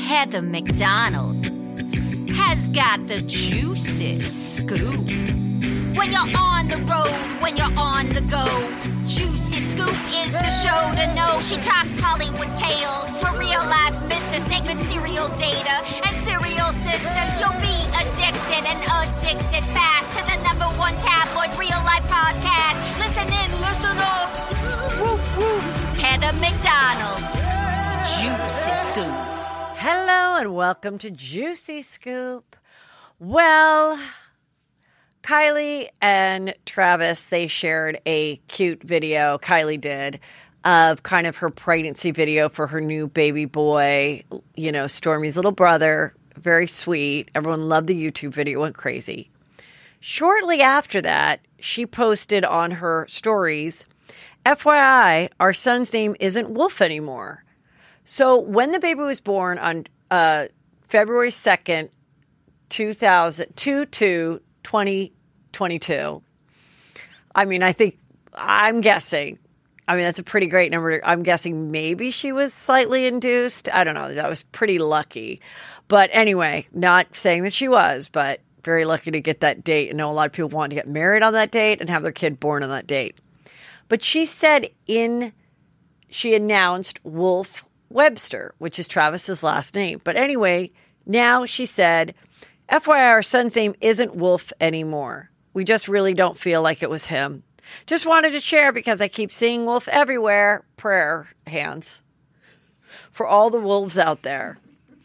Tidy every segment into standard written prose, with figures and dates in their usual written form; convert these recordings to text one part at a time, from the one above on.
Heather McDonald has got the juiciest scoop. When you're on the road, when you're on the go, Juicy Scoop is the show to know. She talks Hollywood tales, her real life Mr. Segment serial data and serial sister. You'll be addicted and addicted fast to the #1 tabloid real life podcast. Listen in, listen up. Whoop, whoop. Heather McDonald, Juicy Scoop. Hello and welcome to Juicy Scoop. Well, Kylie and Travis, they shared a cute video, Kylie did, of kind of her pregnancy video for her new baby boy, you know, Stormy's little brother. Very sweet. Everyone loved the YouTube video, went crazy. Shortly after that, she posted on her stories, FYI, our son's name isn't Wolf anymore. So when the baby was born on February 2nd, 2022, I mean, I'm guessing, that's a pretty great number. I'm guessing maybe she was slightly induced. I don't know. That was pretty lucky. But anyway, not saying that she was, but very lucky to get that date. I know a lot of people want to get married on that date and have their kid born on that date. But she said she announced Wolf Webster, which is Travis's last name. But anyway, now she said, FYI, our son's name isn't Wolf anymore. We just really don't feel like it was him. Just wanted to share because I keep seeing Wolf everywhere. Prayer hands for all the wolves out there.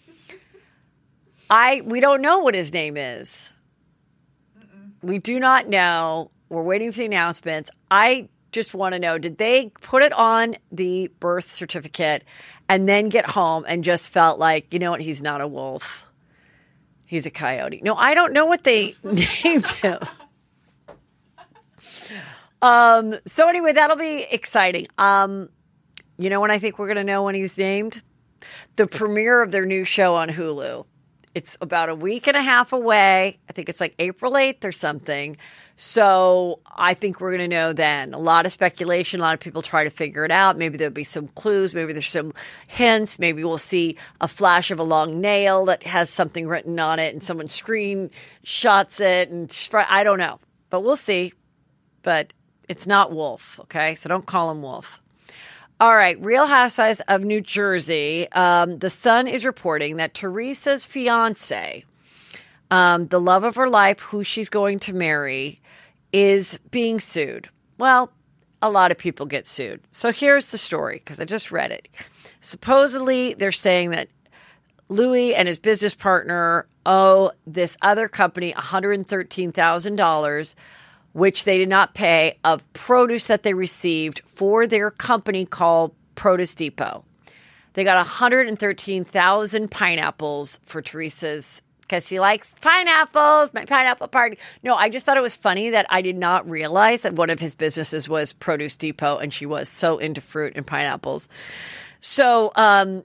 We don't know what his name is. We do not know. We're waiting for the announcements. I just want to know, did they put it on the birth certificate and then get home and just felt like, you know what, he's not a wolf. He's a coyote. No, I don't know what they named him. So anyway, that'll be exciting. You know when I think we're going to know when he's named? The premiere of their new show on Hulu. It's about a week and a half away. I think it's like April 8th or something. So I think we're going to know then. A lot of speculation. A lot of people try to figure it out. Maybe there'll be some clues. Maybe there's some hints. Maybe we'll see a flash of a long nail that has something written on it and someone screenshots it. And I don't know. But we'll see. But it's not Wolf, okay? So don't call him Wolf. All right, Real Housewives of New Jersey. The Sun is reporting that Teresa's fiance, the love of her life, who she's going to marry, is being sued. Well, a lot of people get sued. So here's the story, because I just read it. Supposedly, they're saying that Louis and his business partner owe this other company $113,000, which they did not pay, of produce that they received for their company called Produce Depot. They got 113,000 pineapples for Teresa's, because he likes pineapples, my pineapple party. No, I just thought it was funny that I did not realize that one of his businesses was Produce Depot, and she was so into fruit and pineapples. So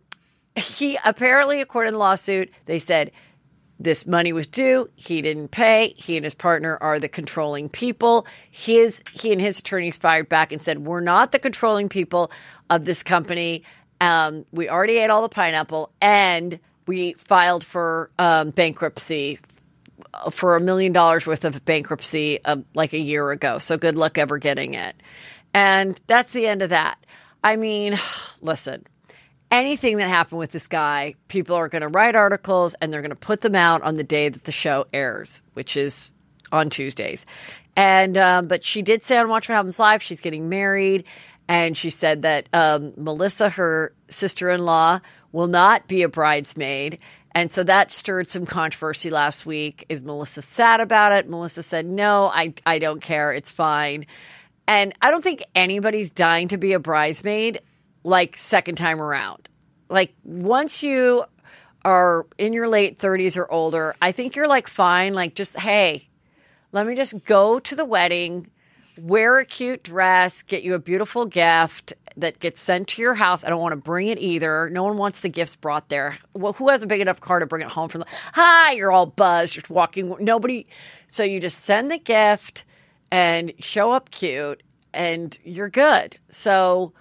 he apparently, according to the lawsuit, they said this money was due. He didn't pay. He and his partner are the controlling people. He and his attorneys fired back and said, we're not the controlling people of this company. We already ate all the pineapple, and we filed for bankruptcy, for $1 million worth of bankruptcy like a year ago. So good luck ever getting it. And that's the end of that. I mean, listen. Anything that happened with this guy, people are going to write articles and they're going to put them out on the day that the show airs, which is on Tuesdays. And but she did say on Watch What Happens Live she's getting married, and she said that Melissa, her sister-in-law, will not be a bridesmaid. And so that stirred some controversy last week. Is Melissa sad about it? Melissa said, no, I don't care. It's fine. And I don't think anybody's dying to be a bridesmaid like second time around. Like once you are in your late 30s or older, I think you're like fine. Like just, hey, let me just go to the wedding, wear a cute dress, get you a beautiful gift that gets sent to your house. I don't want to bring it either. No one wants the gifts brought there. Well, who has a big enough car to bring it home from? Hi, you're all buzzed. You're walking. Nobody. So you just send the gift and show up cute and you're good. So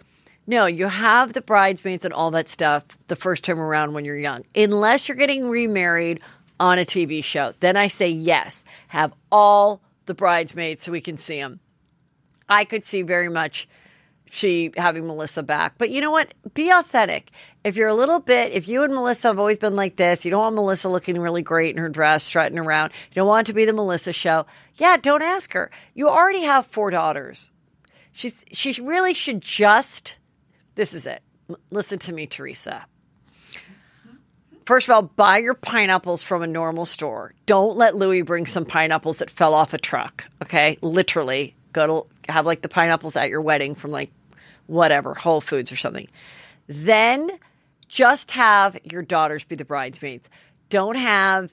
No, you have the bridesmaids and all that stuff the first time around when you're young. Unless you're getting remarried on a TV show. Then I say yes, have all the bridesmaids so we can see them. I could see very much she having Melissa back. But you know what? Be authentic. If you're a little bit, if you and Melissa have always been like this, you don't want Melissa looking really great in her dress, strutting around. You don't want it to be the Melissa show. Yeah, don't ask her. You already have 4 daughters. She really should just, this is it. Listen to me, Teresa. First of all, buy your pineapples from a normal store. Don't let Louis bring some pineapples that fell off a truck, okay? Literally. Go to have like the pineapples at your wedding from like whatever, Whole Foods or something. Then just have your daughters be the bridesmaids. Don't have,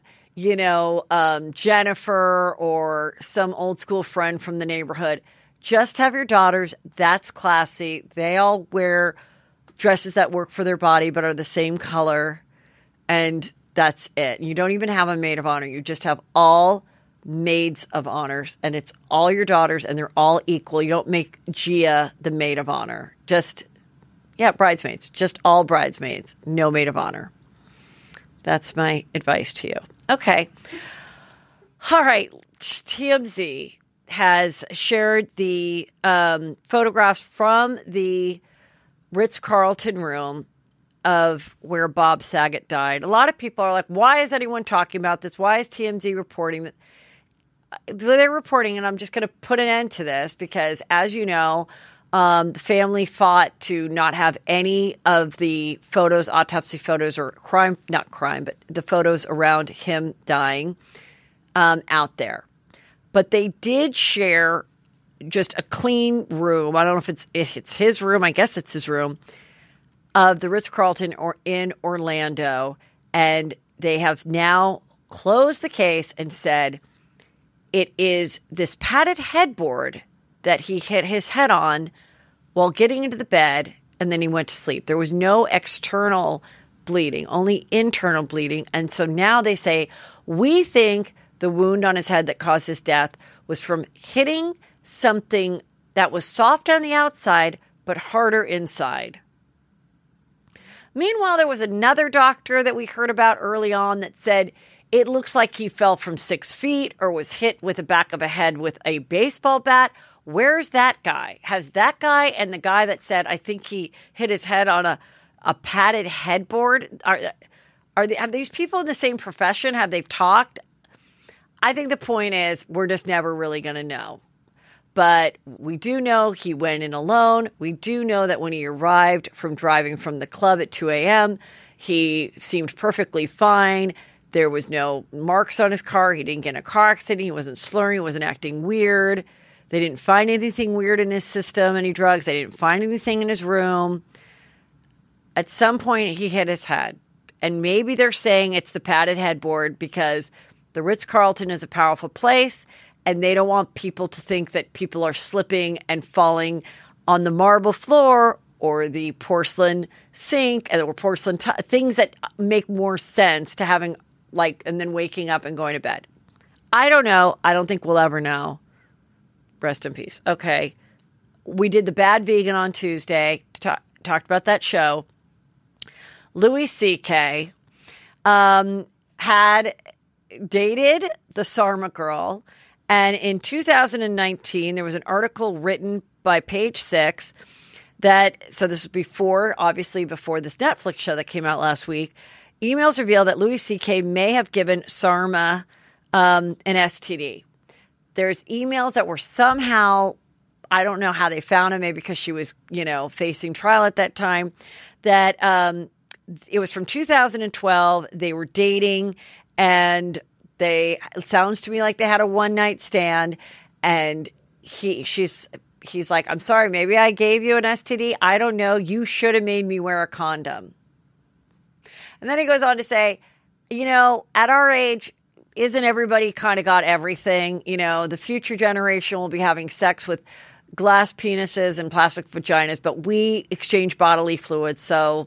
Jennifer or some old school friend from the neighborhood. Just have your daughters. That's classy. They all wear dresses that work for their body but are the same color. And that's it. You don't even have a maid of honor. You just have all maids of honors, and it's all your daughters, and they're all equal. You don't make Gia the maid of honor. Bridesmaids. Just all bridesmaids. No maid of honor. That's my advice to you. Okay. All right. TMZ has shared the photographs from the Ritz-Carlton room of where Bob Saget died. A lot of people are like, why is anyone talking about this? Why is TMZ reporting that? They're reporting, and I'm just going to put an end to this because, as you know, the family fought to not have any of the photos, autopsy photos, or but the photos around him dying out there. But they did share just a clean room. I don't know if it's his room. I guess it's his room of the Ritz-Carlton in Orlando. And they have now closed the case and said it is this padded headboard that he hit his head on while getting into the bed, and then he went to sleep. There was no external bleeding, only internal bleeding. And so now they say, we think the wound on his head that caused his death was from hitting something that was soft on the outside but harder inside. Meanwhile, there was another doctor that we heard about early on that said it looks like he fell from 6 feet or was hit with the back of a head with a baseball bat. Where's that guy? Has that guy and the guy that said, I think he hit his head on a padded headboard, have these people in the same profession? Have they talked? I think the point is we're just never really going to know. But we do know he went in alone. We do know that when he arrived from driving from the club at 2 a.m., he seemed perfectly fine. There was no marks on his car. He didn't get in a car accident. He wasn't slurring. He wasn't acting weird. They didn't find anything weird in his system, any drugs. They didn't find anything in his room. At some point, he hit his head. And maybe they're saying it's the padded headboard because the Ritz-Carlton is a powerful place, and they don't want people to think that people are slipping and falling on the marble floor or the porcelain sink or porcelain things that make more sense to having and then waking up and going to bed. I don't know. I don't think we'll ever know. Rest in peace. Okay. We did The Bad Vegan on Tuesday. Talked about that show. Louis C.K. had dated the Sarma girl. And in 2019, there was an article written by Page Six so this was obviously before this Netflix show that came out last week. Emails reveal that Louis C.K. may have given Sarma an STD. There's emails that were somehow, I don't know how they found him, maybe because she was, facing trial at that time, that it was from 2012. They were dating, and it sounds to me like they had a one-night stand, and he's like, I'm sorry, maybe I gave you an STD. I don't know. You should have made me wear a condom. And then he goes on to say, at our age, isn't everybody kind of got everything? The future generation will be having sex with glass penises and plastic vaginas, but we exchange bodily fluids. So,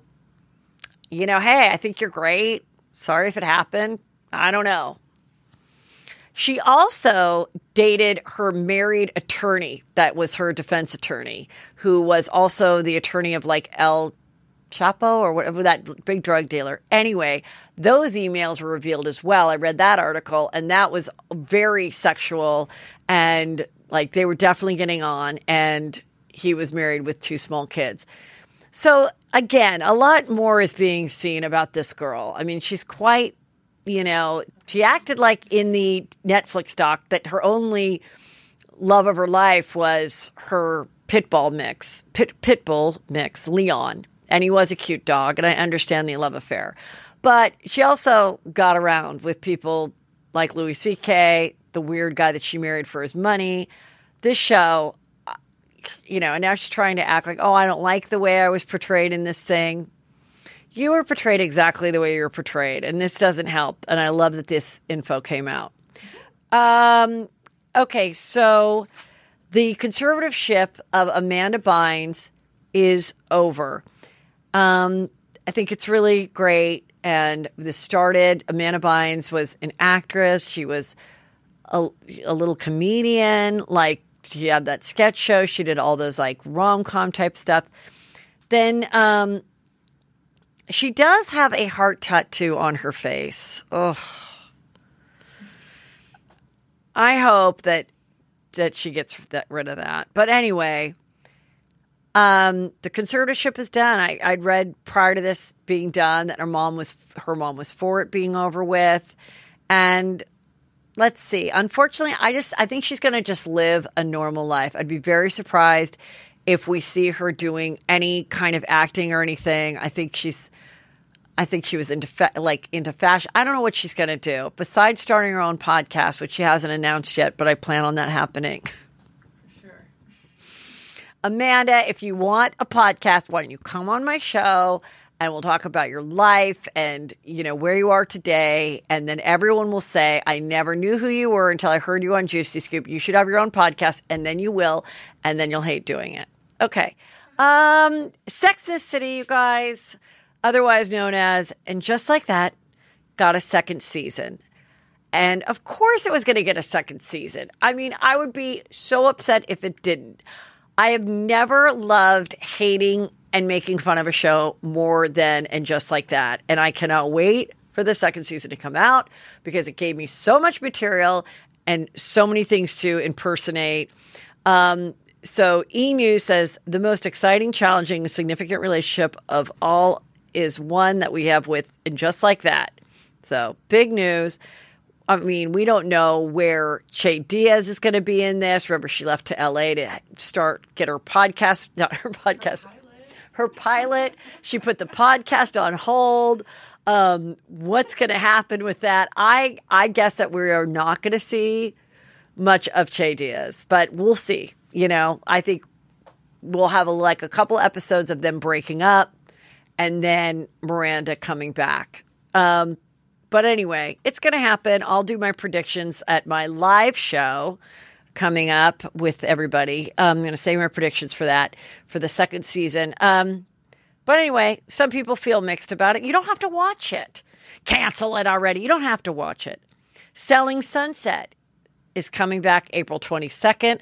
hey, I think you're great. Sorry if it happened. I don't know. She also dated her married attorney that was her defense attorney, who was also the attorney of like El Chapo or whatever, that big drug dealer. Anyway, those emails were revealed as well. I read that article, and that was very sexual, and like they were definitely getting on, and he was married with 2 small kids. So again, a lot more is being seen about this girl. I mean, she's quite, she acted like in the Netflix doc that her only love of her life was her pitbull mix, Leon. And he was a cute dog, and I understand the love affair. But she also got around with people like Louis C.K., the weird guy that she married for his money. This show, and now she's trying to act like, oh, I don't like the way I was portrayed in this thing. You were portrayed exactly the way you were portrayed, and this doesn't help. And I love that this info came out. Okay, so the conservatorship of Amanda Bynes is over. I think it's really great. And this started, Amanda Bynes was an actress. She was a little comedian. Like, she had that sketch show. She did all those like rom-com type stuff. Then she does have a heart tattoo on her face. Oh, I hope that she gets rid of that. But anyway, the conservatorship is done. I'd read prior to this being done that her mom was for it being over with. And let's see. Unfortunately, I think she's going to just live a normal life. I'd be very surprised if we see her doing any kind of acting or anything. I think she was into fashion. I don't know what she's going to do besides starting her own podcast, which she hasn't announced yet, but I plan on that happening. Amanda, if you want a podcast, why don't you come on my show and we'll talk about your life and, where you are today. And then everyone will say, I never knew who you were until I heard you on Juicy Scoop. You should have your own podcast, and then you will, and then you'll hate doing it. Okay. Sex in the City, you guys, otherwise known as, and just like that, got a second season. And of course it was going to get a second season. I mean, I would be so upset if it didn't. I have never loved hating and making fun of a show more than And Just Like That. And I cannot wait for the second season to come out because it gave me so much material and so many things to impersonate. So E! News says the most exciting, challenging, and significant relationship of all is one that we have with And Just Like That. So big news. I mean, we don't know where Che Diaz is going to be in this. Remember, she left to LA to get her podcast, not her podcast, her pilot. She put the podcast on hold. What's going to happen with that? I guess that we are not going to see much of Che Diaz, but we'll see. I think we'll have a couple episodes of them breaking up and then Miranda coming back. But anyway, it's going to happen. I'll do my predictions at my live show coming up with everybody. I'm going to say my predictions for that for the second season. But anyway, some people feel mixed about it. You don't have to watch it. Cancel it already. You don't have to watch it. Selling Sunset is coming back April 22nd.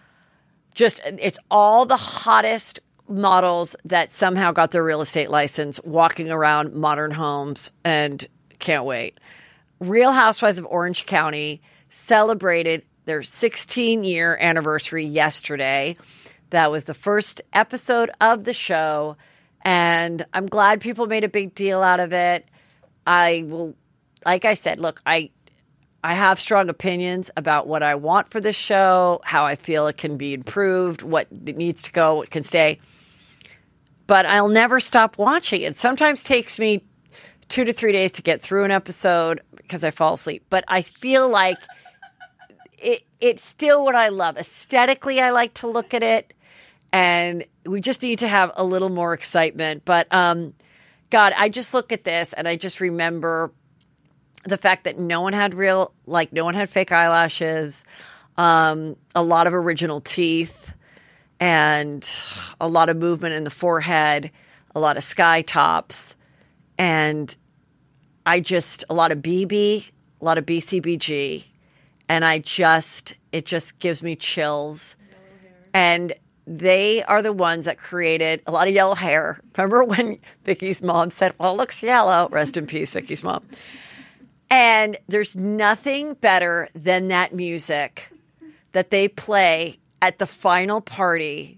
It's all the hottest models that somehow got their real estate license walking around modern homes, and can't wait. Real Housewives of Orange County celebrated their 16-year anniversary yesterday. That was the first episode of the show, and I'm glad people made a big deal out of it. Like I said, look, I have strong opinions about what I want for this show, how I feel it can be improved, what needs to go, what can stay. But I'll never stop watching it. Sometimes takes me 2 to 3 days to get through an episode because I fall asleep. But I feel like it's still what I love. Aesthetically, I like to look at it. And we just need to have a little more excitement. But, God, I just look at this and I just remember the fact that no one had fake eyelashes, a lot of original teeth, and a lot of movement in the forehead, a lot of sky tops. And a lot of BCBG, and it just gives me chills. And they are the ones that created a lot of yellow hair. Remember when Vicky's mom said, well, it looks yellow? Rest in peace, Vicky's mom. And there's nothing better than that music that they play at the final party.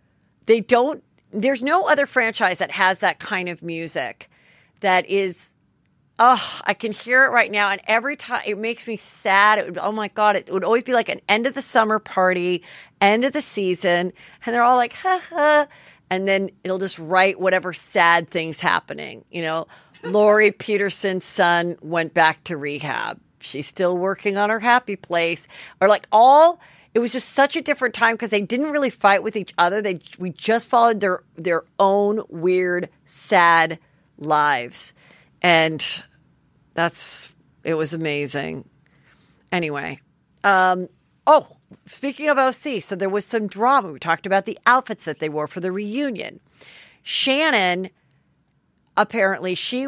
There's no other franchise that has that kind of music that is, I can hear it right now. And every time it makes me sad. Oh my God, it would always be like an end of the summer party, end of the season. And they're all like, ha ha. And then it'll just write whatever sad thing's happening. You know, Lori Peterson's son went back to rehab. She's still working on her happy place. Or like it was just such a different time because they didn't really fight with each other. We just followed their own weird, sad lives. And it was amazing. Anyway. Speaking of OC, so there was some drama. We talked about the outfits that they wore for the reunion. Shannon, apparently, she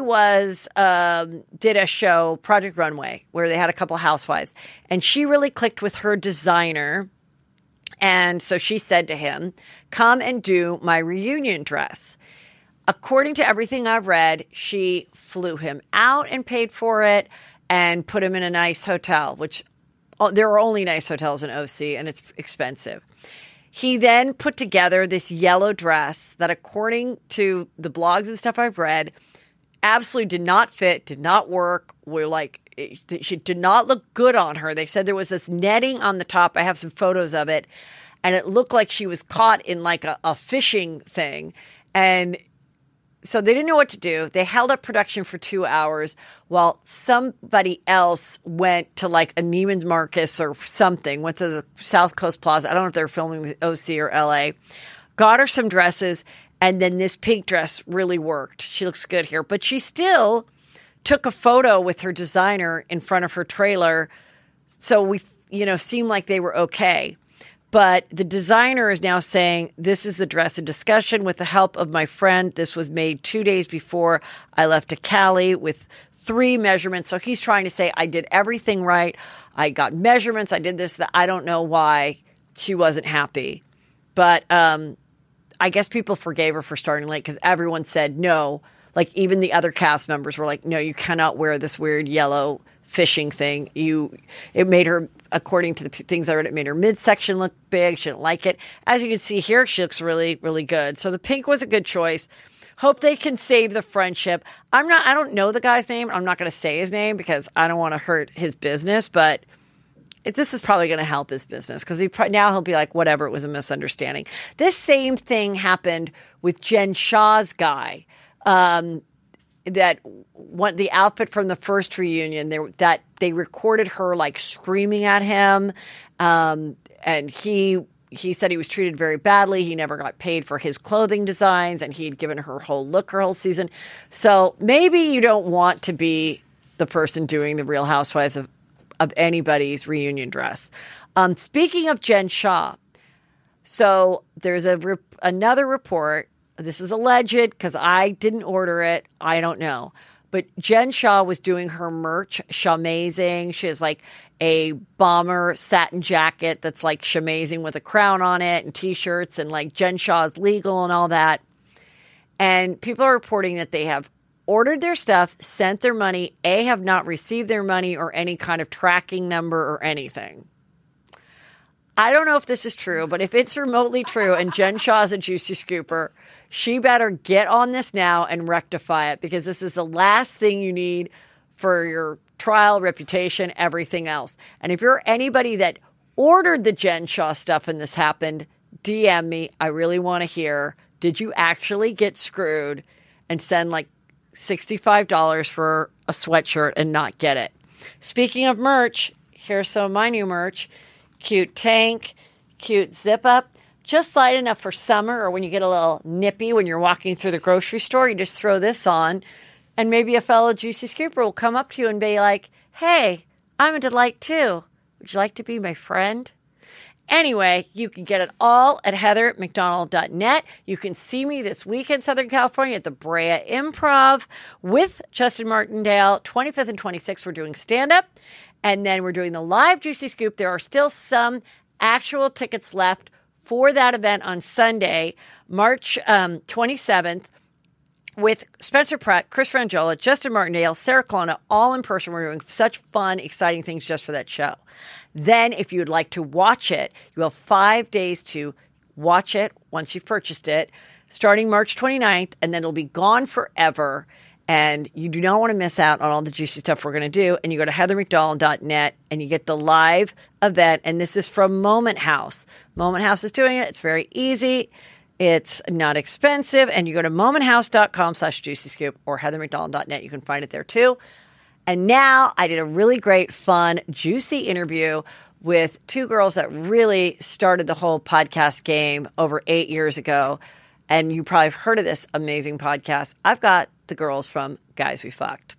did a show, Project Runway, where they had a couple housewives. And she really clicked with her designer. And so she said to him, come and do my reunion dress. According to everything I've read, she flew him out and paid for it and put him in a nice hotel, which there are only nice hotels in OC and it's expensive. He then put together this yellow dress that, according to the blogs and stuff I've read, absolutely did not fit, did not work. She did not look good on her. They said there was this netting on the top. I have some photos of it. And it looked like she was caught in like a fishing thing. And so they didn't know what to do. They held up production for 2 hours while somebody else went to like a Neiman Marcus or something, went to the South Coast Plaza. I don't know if they were filming with OC or LA. Got her some dresses, and then this pink dress really worked. She looks good here. But she still took a photo with her designer in front of her trailer. So we, seemed like they were okay. But the designer is now saying, this is the dress in discussion with the help of my friend. This was made 2 days before I left to Cali with 3 measurements. So he's trying to say, I did everything right. I got measurements. I did this, that. I don't know why she wasn't happy. But I guess people forgave her for starting late because everyone said no. Like even the other cast members were like, no, you cannot wear this weird yellow fishing thing. It made her, according to the things I read, it made her midsection look big. She didn't like it. As you can see here, she looks really, really good. So the pink was a good choice. Hope they can save the friendship. I don't know the guy's name. I'm not going to say his name because I don't want to hurt his business, but this is probably going to help his business because now he'll be like, whatever, it was a misunderstanding. This same thing happened with Jen Shah's guy. That the outfit from the first reunion, they recorded her like screaming at him, and he said he was treated very badly. He never got paid for his clothing designs, and he'd given her whole look her whole season. So maybe you don't want to be the person doing the Real Housewives of anybody's reunion dress. Speaking of Jen Shah, so there's another report. This is alleged because I didn't order it. I don't know. But Jen Shah was doing her merch, Shamazing. She has like a bomber satin jacket that's like Shamazing with a crown on it and T-shirts and like Jen Shah is legal and all that. And people are reporting that they have ordered their stuff, sent their money, have not received their money or any kind of tracking number or anything. I don't know if this is true, but if it's remotely true and Jen Shah is a juicy scooper, she better get on this now and rectify it because this is the last thing you need for your trial, reputation, everything else. And if you're anybody that ordered the Jen Shah stuff and this happened, DM me. I really want to hear, did you actually get screwed and send like $65 for a sweatshirt and not get it? Speaking of merch, here's some of my new merch. Cute tank, cute zip up. Just light enough for summer or when you get a little nippy when you're walking through the grocery store. You just throw this on and maybe a fellow juicy scooper will come up to you and be like, hey, I'm a delight too. Would you like to be my friend? Anyway, you can get it all at heathermcdonald.net. You can see me this weekend, Southern California, at the Brea Improv with Justin Martindale. 25th and 26th, we're doing stand-up. And then we're doing the live Juicy Scoop. There are still some actual tickets left for that event on Sunday, March 27th. With Spencer Pratt, Chris Frangiola, Justin Martindale, Sarah Colonna, all in person. We're doing such fun, exciting things just for that show. Then, if you'd like to watch it, you have 5 days to watch it once you've purchased it, starting March 29th, and then it'll be gone forever. And you do not want to miss out on all the juicy stuff we're going to do. And you go to heathermcdonald.net and you get the live event. And this is from Moment House. Moment House is doing it. It's very easy. It's not expensive. And you go to momenthouse.com/juicyscoop or heathermcdonald.net. You can find it there too. And now I did a really great, fun, juicy interview with two girls that really started the whole podcast game over 8 years ago. And you probably have heard of this amazing podcast. I've got the girls from Guys We Fucked.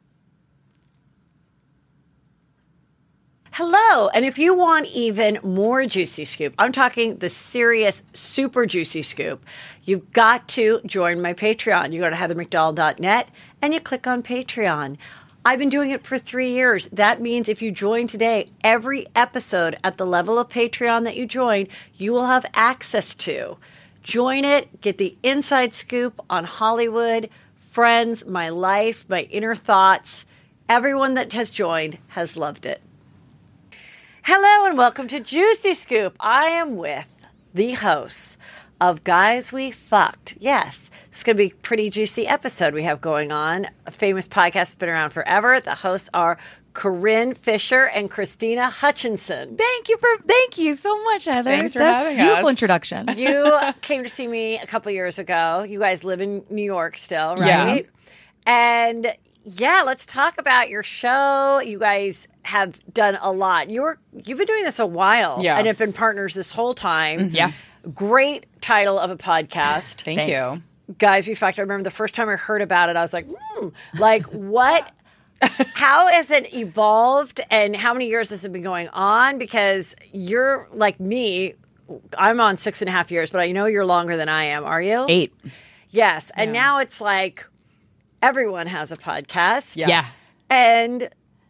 Hello. And if you want even more juicy scoop, I'm talking the serious, super juicy scoop, you've got to join my Patreon. You go to heathermcdonald.net and you click on Patreon. I've been doing it for 3 years. That means if you join today, every episode at the level of Patreon that you join, you will have access to. Join it, get the inside scoop on Hollywood, Friends, my life, my inner thoughts. Everyone that has joined has loved it. Hello and welcome to Juicy Scoop. I am with the hosts of Guys We Fucked. Yes, it's going to be a pretty juicy episode we have going on. A famous podcast has been around forever. The hosts are Corinne Fisher and Christina Hutchinson. Thank you so much, Heather. Thanks for having us. Beautiful introduction. You came to see me a couple years ago. You guys live in New York still, right? Yeah. And yeah, let's talk about your show. You guys have done a lot. You've been doing this a while, Yeah. and have been partners this whole time. Yeah. Great title of a podcast. Thank you. Guys We Fucked. I remember the first time I heard about it, I was like, like what? How has it evolved, and how many years has it been going on? Because you're like me. I'm on 6.5 years, but I know you're longer than I am. Are you? 8. Yes. And now it's like everyone has a podcast. Yes. And,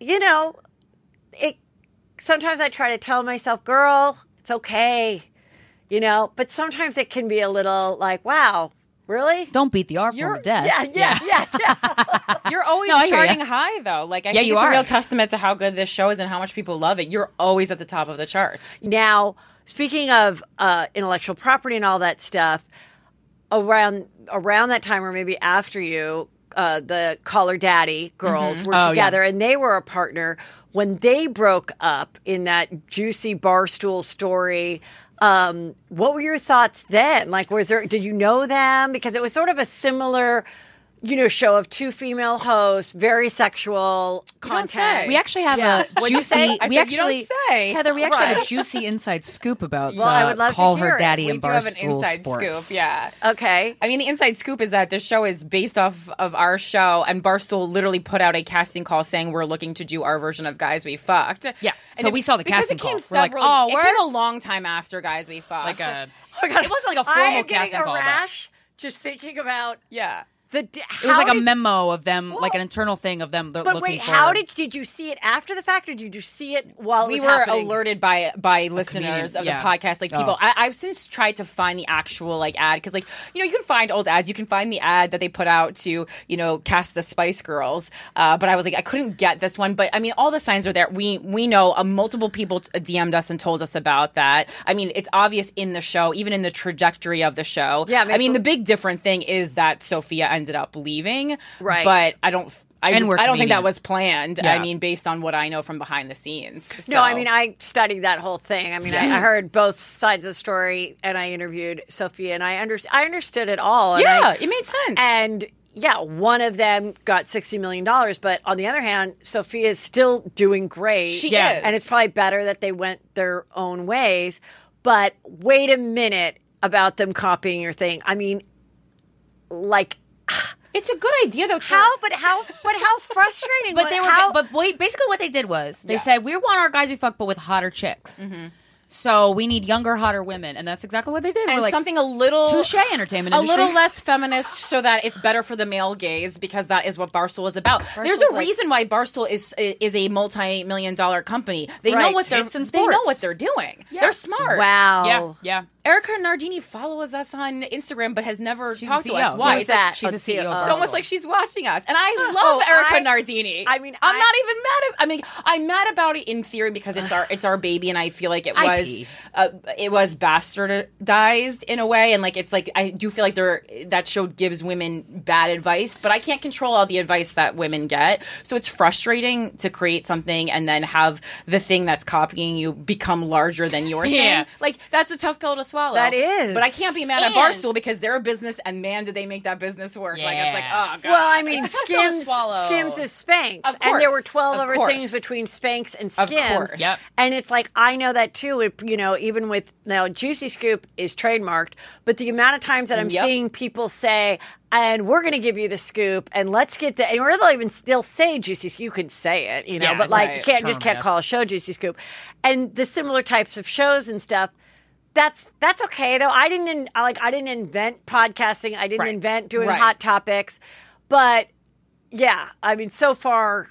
sometimes I try to tell myself, girl, it's okay, but sometimes it can be a little like, wow, really? Don't beat the art form to death. Yeah. You're always No, I hear charting ya. high, though. Like, I Yeah, think you it's are. a real testament to how good this show is and how much people love it. You're always at the top of the charts. Now, speaking of intellectual property and all that stuff, around that time or maybe after you, the Call Her Daddy girls were Oh, together and they were a partner. When they broke up in that juicy Barstool story, what were your thoughts then? Like, did you know them? Because it was sort of a similar, show of two female hosts, very sexual don't content. say. We actually have Yeah. a What'd you say? juicy. I We said, actually, you don't say. Heather. We actually have Right. a juicy inside scoop about Well, I would love to Call hear Her it. Daddy We and do have an Barstool inside Sports. scoop. Yeah. Okay. I mean, the inside scoop is that this show is based off of our show, and Barstool literally put out a casting call saying we're looking to do our version of Guys We Fucked. Yeah. And So we saw the because casting it came call. We're like, several, oh, it word? came a long time after Guys We Fucked. Like a. Oh my God. It wasn't like a I formal am getting casting a call. but rash just thinking about yeah. it It was like a memo of them, like an internal thing of them. But looking wait, for, how did you see it after the fact, or did you see it while it We was were happening? alerted by listeners of yeah. the podcast, like people. Oh. I've since tried to find the actual ad because, you can find old ads. You can find the ad that they put out to cast the Spice Girls. But I was like, I couldn't get this one. But I mean, all the signs are there. We know multiple people DM'd us and told us about that. I mean, it's obvious in the show, even in the trajectory of the show. Yeah, I mean, the big different thing is that Sophia ended up leaving. Right. But I don't think that comedians. was planned. Yeah. I mean, based on what I know from behind the scenes. No, I So- mean, I studied that whole thing. I mean, I heard both sides of the story, and I interviewed Sophia, and I understood it all. And Yeah, it made sense. And yeah, one of them got $60 million, but on the other hand, Sophia is still doing great. She Yeah. is. And it's probably better that they went their own ways. But wait a minute about them copying your thing. I mean, like, It's a good idea though. how frustrating. But they were. how, But wait, basically, what they did was they said we want our Guys We Fuck, but with hotter chicks. So we need younger, hotter women, and that's exactly what they did. And We're like, something a little touche entertainment a industry. little less feminist, so that it's better for the male gaze, because that is what Barstool is about. There's a reason why Barstool is a multi-million-dollar company. They know Right. what Hits and they know sports. what they're doing. They're smart. Wow. Yeah. Erica Nardini follows us on Instagram, but has never She's talked a to us. CEO. Why? Who's It's like- that? She's a Let's CEO see. of It's Barstool. almost like she's watching us. And I love Oh, Erica Nardini. I mean, I'm not even mad at I'm mad about it in theory because it's our baby, and I feel like it was bastardized in a way, and like it's like I do feel like that show gives women bad advice, but I can't control all the advice that women get. So it's frustrating to create something and then have the thing that's copying you become larger than your Yeah. thing. Like that's a tough pill to swallow. That is. But I can't be mad at And- Barstool because they're a business, and man, did they make that business work. Like it's like, Yeah. oh god. Well, I mean, It's a tough pill to Skims swallow. is Spanx, Of and there were course. 12 Of other course. things between Spanx and Of Skims. course. Yep. And it's like I know that too. Even with now, Juicy Scoop is trademarked, but the amount of times that I'm Yep. seeing people say, "And we're going to give you the scoop, and let's get the," and they'll say Juicy Scoop. You could say it, Yeah, but like right. you can't Term, just can't yes. call a show Juicy Scoop, and the similar types of shows and stuff. That's okay though. I didn't invent podcasting. I didn't Right. invent doing Right. hot topics, but yeah, I mean, so far,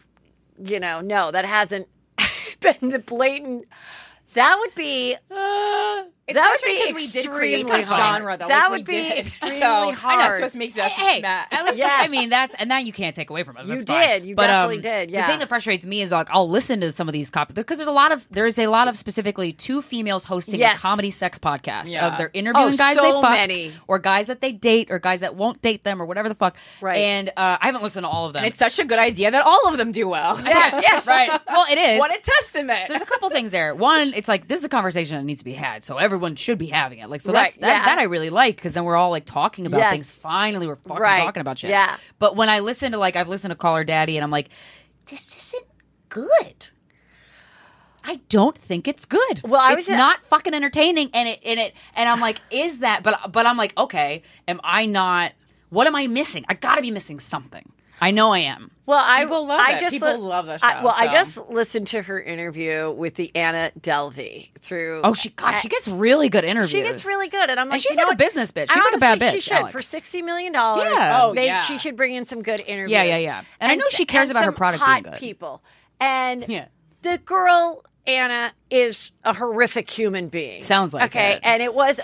no, that hasn't been the blatant. That would be. It's That would frustrating be because we did create extremely this hard. genre, though. That Like, we would be did. extremely So, I know, hard. it's what makes us Hey, mad. at least Yes. I mean and that you can't take away from us. You That's fine. did. You But, definitely did, yeah. The thing that frustrates me is like I'll listen to some of these because there is a lot of specifically two females hosting Yes. a comedy sex podcast. Yeah. They're interviewing Oh, guys so they fucked many. or guys that they date or guys that won't date them or whatever the fuck. Right. And I haven't listened to all of them. And it's such a good idea that all of them do well. Yes. right. Well, it is. What a testament. There's a couple things there. One, it's like this is a conversation that needs to be had, so everyone should be having it. Like, so Right, yeah. that I really like because then we're all like talking about Yes. things. Finally, we're fucking Right, talking about shit. yeah. But when I listen to I've listened to Call Her Daddy, and I'm like, this isn't good. I don't think it's good. Well, it's not fucking entertaining, and I'm like, is that? But I'm like, okay, am I not? What am I missing? I got to be missing something. I know I am. Well, People love it. People love the show, I so. just listened to her interview with the Anna Delvey through. Oh, she gets really good interviews. She gets really good, and I'm like, she's you know like a what? business bitch. And She's like a bad honestly, She bitch, should Alex. for $60 million. Yeah. Oh, yeah. She should bring in some good interviews. Yeah. And I know she cares and about her some product hot being good. people, and Yeah. the girl Anna is a horrific human being. Sounds like okay, it. and it was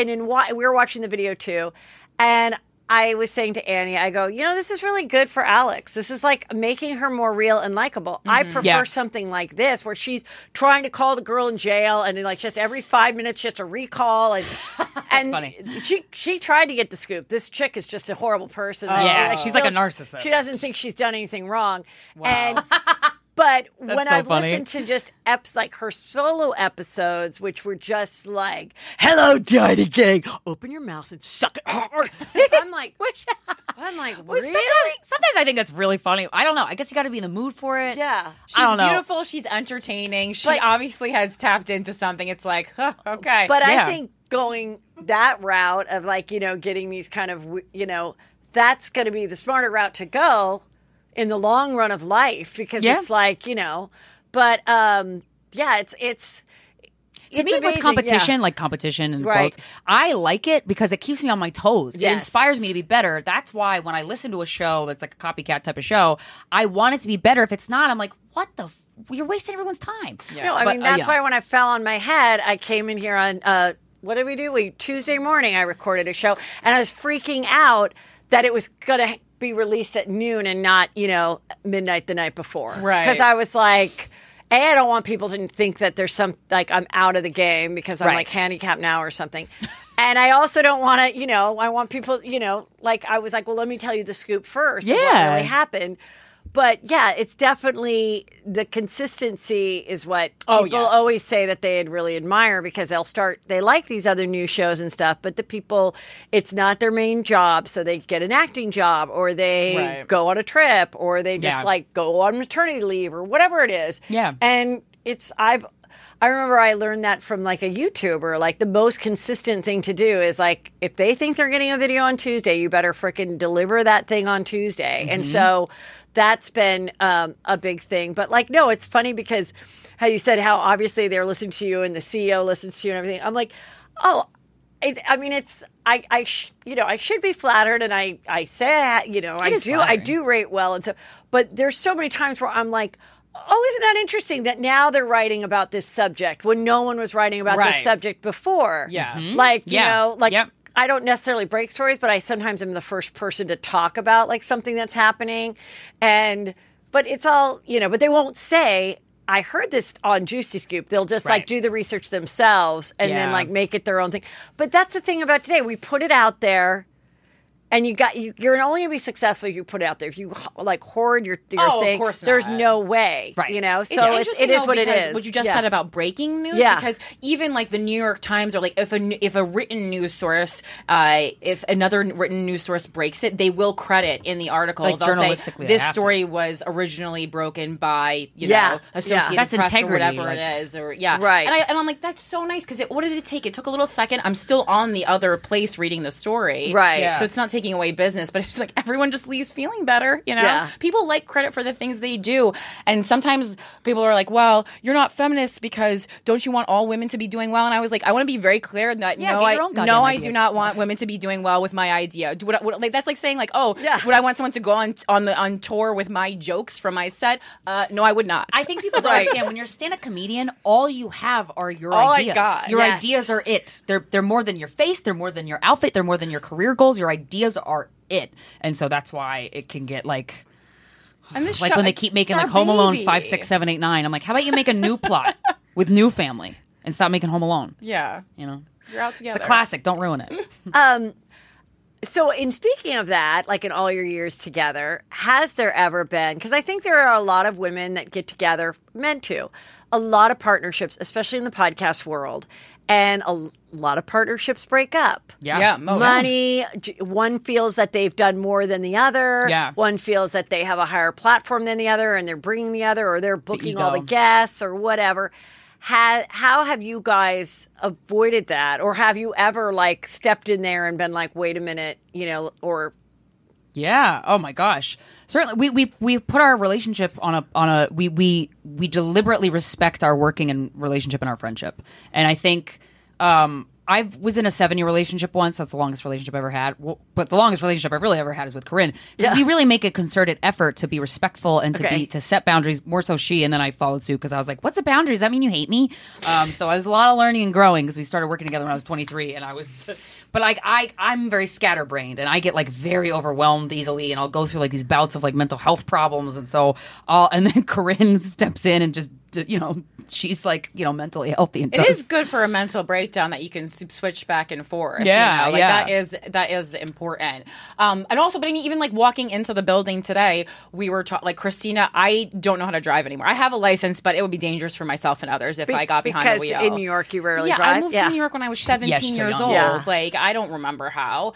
we were watching the video too, and I was saying to Annie, I go, this is really good for Alex. This is like making her more real and likable. I prefer Yeah. something like this where she's trying to call the girl in jail and like just every 5 minutes just a recall and funny. she tried to get the scoop. This chick is just a horrible person. Yeah, she's like a narcissist. She doesn't think she's done anything wrong. And but when so I've funny. listened to just like her solo episodes, which were just like, "Hello, Daddy Gang, open your mouth and suck it hard." I'm like, really? Sometimes I think that's really funny. I don't know. I guess you got to be in the mood for it. Yeah. She's I don't know. beautiful. She's entertaining. She But- obviously has tapped into something. It's like, huh, okay. But Yeah. I think going that route of like, getting these kind of, that's going to be the smarter route to go in the long run of life because Yeah. it's like, but yeah, it's To me, amazing, with competition, yeah. like competition and Right. quotes, I like it because it keeps me on my toes. It Yes. inspires me to be better. That's why when I listen to a show that's like a copycat type of show, I want it to be better. If it's not, I'm like, what the? You're wasting everyone's time. No, I But, mean, that's yeah. why when I fell on my head, I came in here on, what did we do? Tuesday morning, I recorded a show, and I was freaking out that it was going to be released at noon and not, midnight the night before. Right. Because I was like, I don't want people to think that there's like I'm out of the game because I'm Right. like handicapped now or something. And I also don't want to, I want people, like I was like, well, let me tell you the scoop first of what Yeah. really happened. But yeah, it's definitely the consistency is what Oh, people yes. always say that they really admire because they like these other new shows and stuff, but the people, it's not their main job. So they get an acting job or they Right. go on a trip or they just Yeah. like go on maternity leave or whatever it is. Yeah. And I remember I learned that from like a YouTuber. Like the most consistent thing to do is like if they think they're getting a video on Tuesday, you better freaking deliver that thing on Tuesday. And so that's been a big thing. But like, no, it's funny because how you said how obviously they're listening to you and the CEO listens to you and everything. I'm like, oh, I mean, it's I should be flattered, and I say I do rate well and so, but there's so many times where I'm like, oh, isn't that interesting that now they're writing about this subject when no one was writing about this subject before? Yeah. Like, you know, like I don't necessarily break stories, but I sometimes am the first person to talk about like something that's happening. But it's all, you know, but they won't say, I heard this on Juicy Scoop. They'll just like do the research themselves and then like make it their own thing. But that's the thing about today. We put it out there. And you're only going to be successful if you put it out there. If you like hoard your thing, of course not. There's no way, right? You know, it's so interesting it is what it because is. What you just said about breaking news, because even like the New York Times or like if a written news source, if another written news source breaks it, they will credit in the article. Like, they'll say this story was originally broken by Associated That's Press integrity, or whatever like, it is, or right. And I'm like, that's so nice because what did it take? It took a little second. I'm still on the other place reading the story, right? So it's not taking away business, but it's like everyone just leaves feeling better, you know? Yeah. People like credit for the things they do. And sometimes people are like, well, you're not feminist because don't you want all women to be doing well? And I was like, I want to be very clear that I do not want women to be doing well with my idea. Like, that's like saying like, would I want someone to go on tour with my jokes from my set? No, I would not. I think people don't understand when you're a stand-up comedian, all you have are your All I ideas. got. Your Yes. ideas are it. They're more than your face. They're more than your outfit. They're more than your career goals. Your ideas are it. And so that's why it can get like and this like show, when they keep making our like Home Alone baby. 5, 6, 7, 8, 9. I'm like, how about you make a new plot with new family and stop making Home Alone? Yeah. You know, You're out together. it's a classic. Don't ruin it. So, in speaking of that, like in all your years together, has there ever been? Because I think there are a lot of women that get together, men too, a lot of partnerships, especially in the podcast world, and a lot of partnerships break up. Yeah, most. Money. One feels that they've done more than the other. Yeah. One feels that they have a higher platform than the other, and they're bringing the other, or they're booking all the ego. guests, or whatever. How have you guys avoided that, or have you ever like stepped in there and been like, wait a minute, you know, or Yeah. Oh my gosh. Certainly, we put our relationship on a we deliberately respect our working and relationship and our friendship, and I think I was in a 7-year relationship once. That's the longest relationship I ever had. Well, but the longest relationship I've really ever had is with Corinne. Yeah. We really make a concerted effort to be respectful and Okay. to set boundaries. More so she, and then I followed suit because I was like, "What's a boundary? Does that mean you hate me?" So I was a lot of learning and growing because we started working together when I was 23, and I was. But like I'm very scatterbrained, and I get like very overwhelmed easily, and I'll go through like these bouts of like mental health problems, and so and then Corinne steps in and just she's like mentally healthy. And It is good for a mental breakdown that you can switch back and forth. Yeah, like yeah. that is important. And also, but even like walking into the building today, we were taught like Christina. I don't know how to drive anymore. I have a license, but it would be dangerous for myself and others if I got behind the wheel. Because in New York, you rarely Yeah, drive. I moved to New York when I was 17 she's so years young. old. Yeah. Like I don't remember how.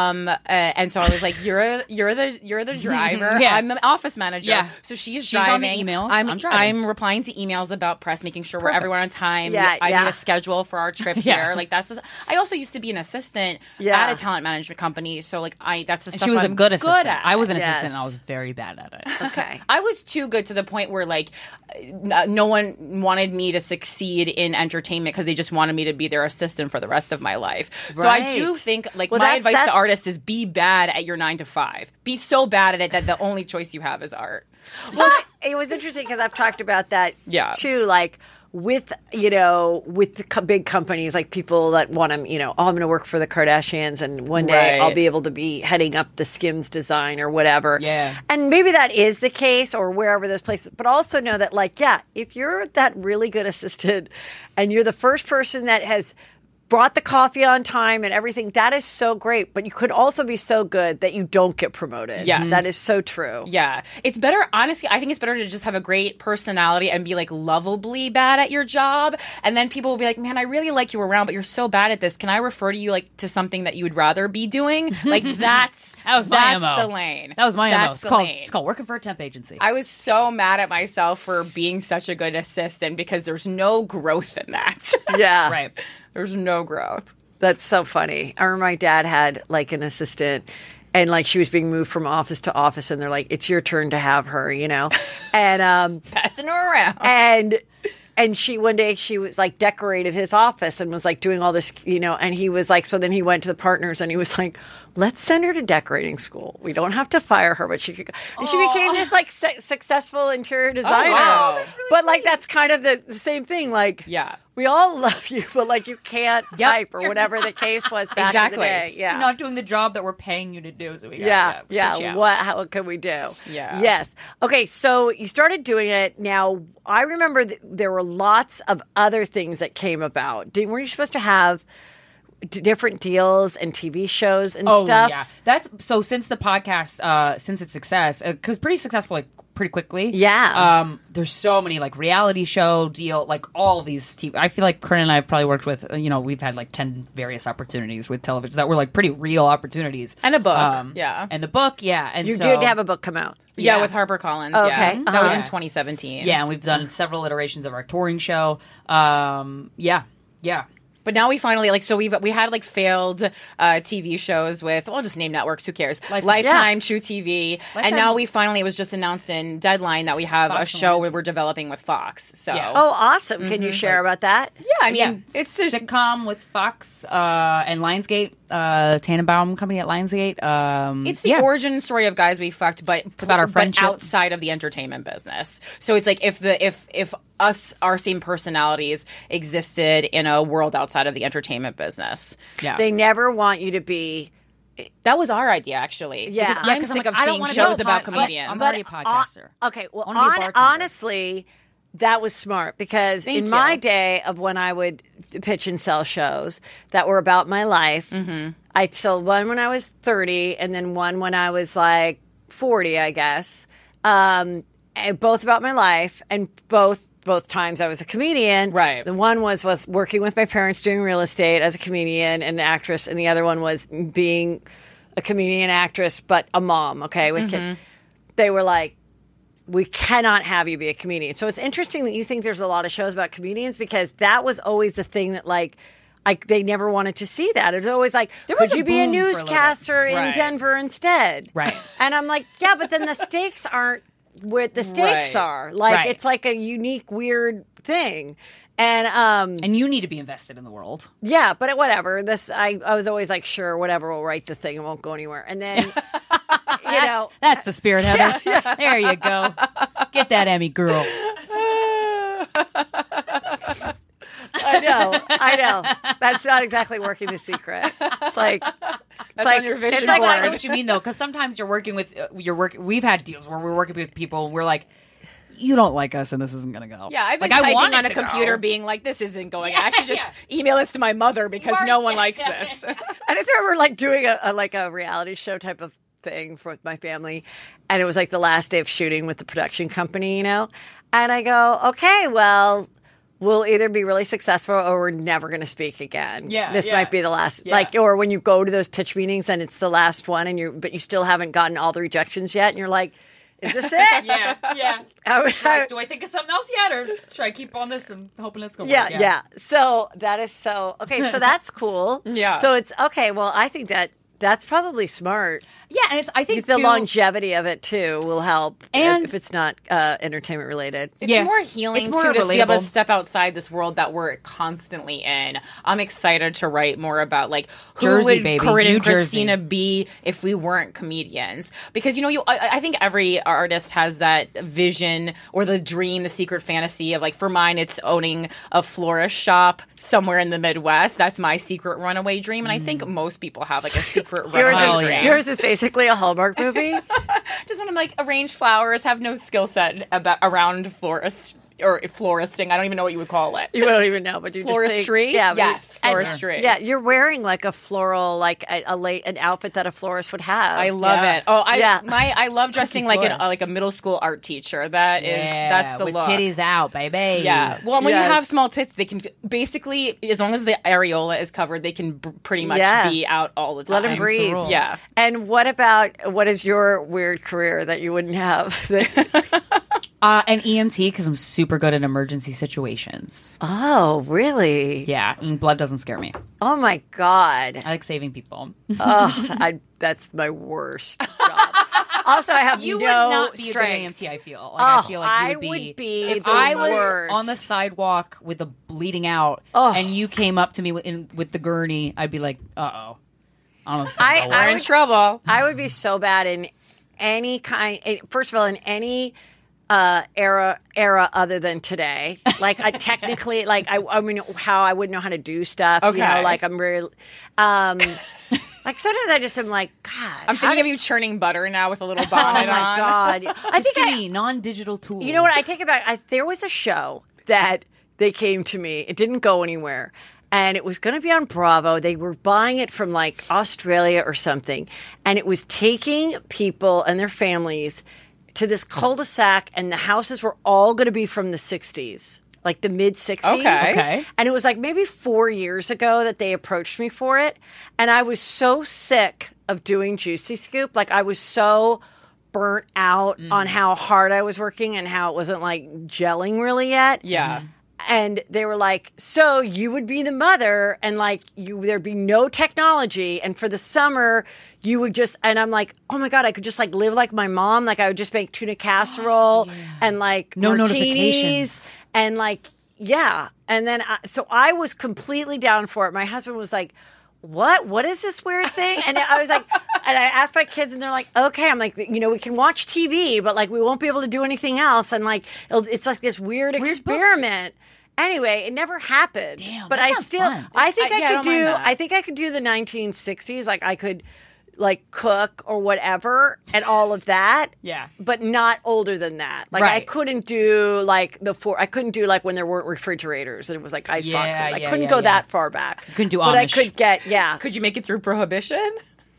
And so I was like, "You're the driver. Yeah. I'm the office manager. Yeah. So she's on the driving. emails. I'm driving. I'm replying to emails about press, making sure we're everywhere on time. Yeah, I yeah. need a schedule for our trip Yeah. here. Like I also used to be an assistant Yeah. at a talent management company. So like that's the stuff she was I'm a good assistant. at. I was an Yes. assistant, and I was very bad at it. Okay. I was too good to the point where like no one wanted me to succeed in entertainment because they just wanted me to be their assistant for the rest of my life. So I Right. do think like Well, my that's- advice to that's- artists is be bad at your 9 to 5. Be so bad at it that the only choice you have is art. Well, it was interesting because I've talked about that Yeah. too, like with the big companies, like people that want to, I'm going to work for the Kardashians and one day Right. I'll be able to be heading up the Skims design or whatever. Yeah. And maybe that is the case or wherever those places, but also know that like, yeah, if you're that really good assistant and you're the first person that has brought the coffee on time and everything, that is so great. But you could also be so good that you don't get promoted. Yes. That is so true. Yeah. It's better, honestly, I think it's better to just have a great personality and be like lovably bad at your job. And then people will be like, man, I really like you around, but you're so bad at this. Can I refer to you like to something that you would rather be doing? Like that was my that's MO. the lane. That was my MO. That's It's the called lane. working for a temp agency. I was so mad at myself for being such a good assistant because there's no growth in that. Yeah. Right. There's no growth. That's so funny. I remember my dad had like an assistant and like she was being moved from office to office and they're like, it's your turn to have her, and Passing her around. and And one day she was like decorated his office and was like doing all this, and he was like, so then he went to the partners and he was like, let's send her to decorating school. We don't have to fire her, but she could go. And she became this like successful interior designer. wow. That's really but like, that's kind of the same thing. Like, Yeah. we all love you, but like you can't type or whatever the case was back in the day. Yeah. You're not doing the job that we're paying you to do. So we Yeah. switch out. What can we do? Yeah. Yes. Okay. So you started doing it. Now I remember there were lots of other things that came about. Were you supposed to have different deals and TV shows and stuff? Yeah, that's so. Since the podcast, since its success, because pretty successful, like pretty quickly. Yeah. There's so many like reality show deal, like all of these TV. I feel like Corinne and I have probably worked with, we've had like 10 various opportunities with television that were like pretty real opportunities. And a book. Yeah. And the book, yeah. And You so, did have a book come out. Yeah, with HarperCollins. Okay. Yeah. That was Uh-huh. in 2017. Yeah, and we've done several iterations of our touring show. Yeah. But now we finally we had like failed TV shows with I'll just name networks, who cares? Lifetime, True TV, and now we finally, it was just announced in Deadline that we have Fox a show where we're developing with Fox. So Yeah. Oh, awesome. Can you share about that? yeah, I mean it's a sitcom with Fox and Lionsgate, Tannenbaum company at Lionsgate. it's the origin story of Guys We Fucked, but about our friendship. outside of the entertainment business. So it's like if our same personalities existed in a world outside of the entertainment business. Yeah. They never want you to be. That was our idea, actually. Yeah. Because Yeah, I'm 'cause sick I'm of like, I don't seeing wanna shows be a about pod- comedians. I'm already a podcaster. Okay, well, I wanna be a bartender. honestly, that was smart because Thank in my you. day of when I would pitch and sell shows that were about my life, I'd sell one when I was 30 and then one when I was like 40, I guess. And both about my life, and both times I was a comedian. Right. The one was working with my parents doing real estate as a comedian and an actress, and the other one was being a comedian actress, but a mom, okay, with kids. They were like, we cannot have you be a comedian. So it's interesting that you think there's a lot of shows about comedians, because that was always the thing that they never wanted to see that. It was always like, There was could a you be a boom for a little bit. newscaster in Right. Denver instead? Right. And I'm like, yeah, but then the stakes aren't where the stakes Right. are. Like, Right. it's like a unique, weird thing. And And you need to be invested in the world. yeah, but whatever. I was always like, sure, whatever, we'll write the thing. It won't go anywhere. And then, That's the spirit, Heather. There you go. Get that Emmy, girl. I know. That's not exactly working the secret. It's like That's on your vision it's like, I board. know what you mean, though, because sometimes you're working with We've had deals where we're working with people, and we're like, you don't like us, and this isn't going to go. Yeah, I've been like, I typing want on it a to computer go. being like, this isn't going. I actually just email this to my mother because no one likes this. I just remember like doing a reality show type of thing with my family, and it was like the last day of shooting with the production company, and I go, okay, well, we'll either be really successful or we're never going to speak again. Yeah, this yeah. might be the last. Yeah. Like, or when you go to those pitch meetings and it's the last one, but you still haven't gotten all the rejections yet, and you're like, is this it? Yeah. I- Do I think of something else yet, or should I keep on this and hoping it's going to Yeah, work? yeah. So that is so okay. So that's cool. Yeah. So it's okay. Well, I think that's probably smart. Yeah, and I think The too, longevity of it too will help, And- if it's not entertainment related. It's Yeah. more healing It's more to just be able to relatable. step outside this world that we're constantly in. I'm excited to write more about like who Jersey, would baby. Corinne New and Christina Jersey. be if we weren't comedians? Because I think every artist has that vision or the dream, the secret fantasy of like, for mine, it's owning a florist shop somewhere in the Midwest. That's my secret runaway dream, and I think most people have like a secret runaway dream. Yours is basically a Hallmark movie. Just want to like arrange flowers, have no skill set around floristing. I don't even know what you would call it. You don't even know, but you Floristry? Just think, yeah, but Yes, and- floristry. Yeah, you're wearing like a floral, like an outfit that a florist would have. I love Yeah. it. Oh, Yeah. I love dressing like florist. a middle school art teacher. That's the with look. titties out, baby. Yeah. Well, when Yes. you have small tits, they can basically, as long as the areola is covered, they can pretty much Yeah. be out all the time. Let them breathe. rule. Yeah. And what is your weird career that you wouldn't have? An EMT, because I'm super good at emergency situations. Oh, really? Yeah, and blood doesn't scare me. Oh my God. I like saving people. Oh, that's my worst job. Also, I have You no would not be strength. a good AMT, I feel. Like, I feel like I you would be if the I was worst. on the sidewalk with the bleeding out and you came up to me with the gurney, I'd be like, uh-oh. I don't know. We're in trouble. I would be so bad in any kind. First of all, in any era other than today. Like I technically, like I mean, how I wouldn't know how to do stuff. Okay. You know, like I'm very, like sometimes I just am like, God. I'm thinking of you churning butter now with a little Oh bonnet my on. God. I Just think give me non-digital tools. You know what? I take it back. There was a show that they came to me. It didn't go anywhere. And it was going to be on Bravo. They were buying it from like Australia or something. And it was taking people and their families to this cul-de-sac. And the houses were all going to be from the 60s, like the mid-60s. Okay. And it was like maybe 4 years ago that they approached me for it. And I was so sick of doing Juicy Scoop. Like I was so burnt out on how hard I was working and how it wasn't like gelling really yet. Yeah. And they were like, so you would be the mother and like there'd be no technology. And for the summer, you would just, and I'm like, oh my God, I could just like live like my mom. Like I would just make tuna casserole and like No martinis notifications. and like, yeah. And then, so I was completely down for it. My husband was like, what is this weird thing? And I was like, and I asked my kids and they're like, okay. I'm like, you know, we can watch TV, but like we won't be able to do anything else. And like, it's like this weird experiment. Anyway, it never happened. Damn, but that I sounds still, fun. I think I I could don't mind do, that. I think I could do the 1960s. Like I could like cook or whatever and all of that. Yeah. But not older than that. Like I Right. couldn't do like I couldn't do like when there weren't refrigerators and it was like ice boxes. I yeah, couldn't yeah, go yeah. that far back. You couldn't do But I Amish. could get, yeah. Could you make it through Prohibition?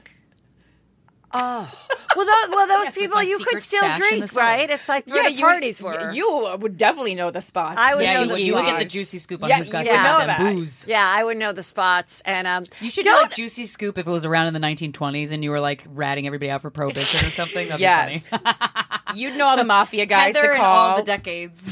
Well, those Yes, with people my you could secret still stash in the drink, cellar. right? It's like where the parties were. You would definitely know the spots. I would know you, the you would get the spots. juicy scoop on Yeah, who's got you some would of know them that. booze. Yeah, I would know the spots. And You should do like juicy scoop if it was around in the 1920s and you were like ratting everybody out for prohibition or something. That'd Yes. be funny. You'd know all the mafia guys Heather to in call. all the decades.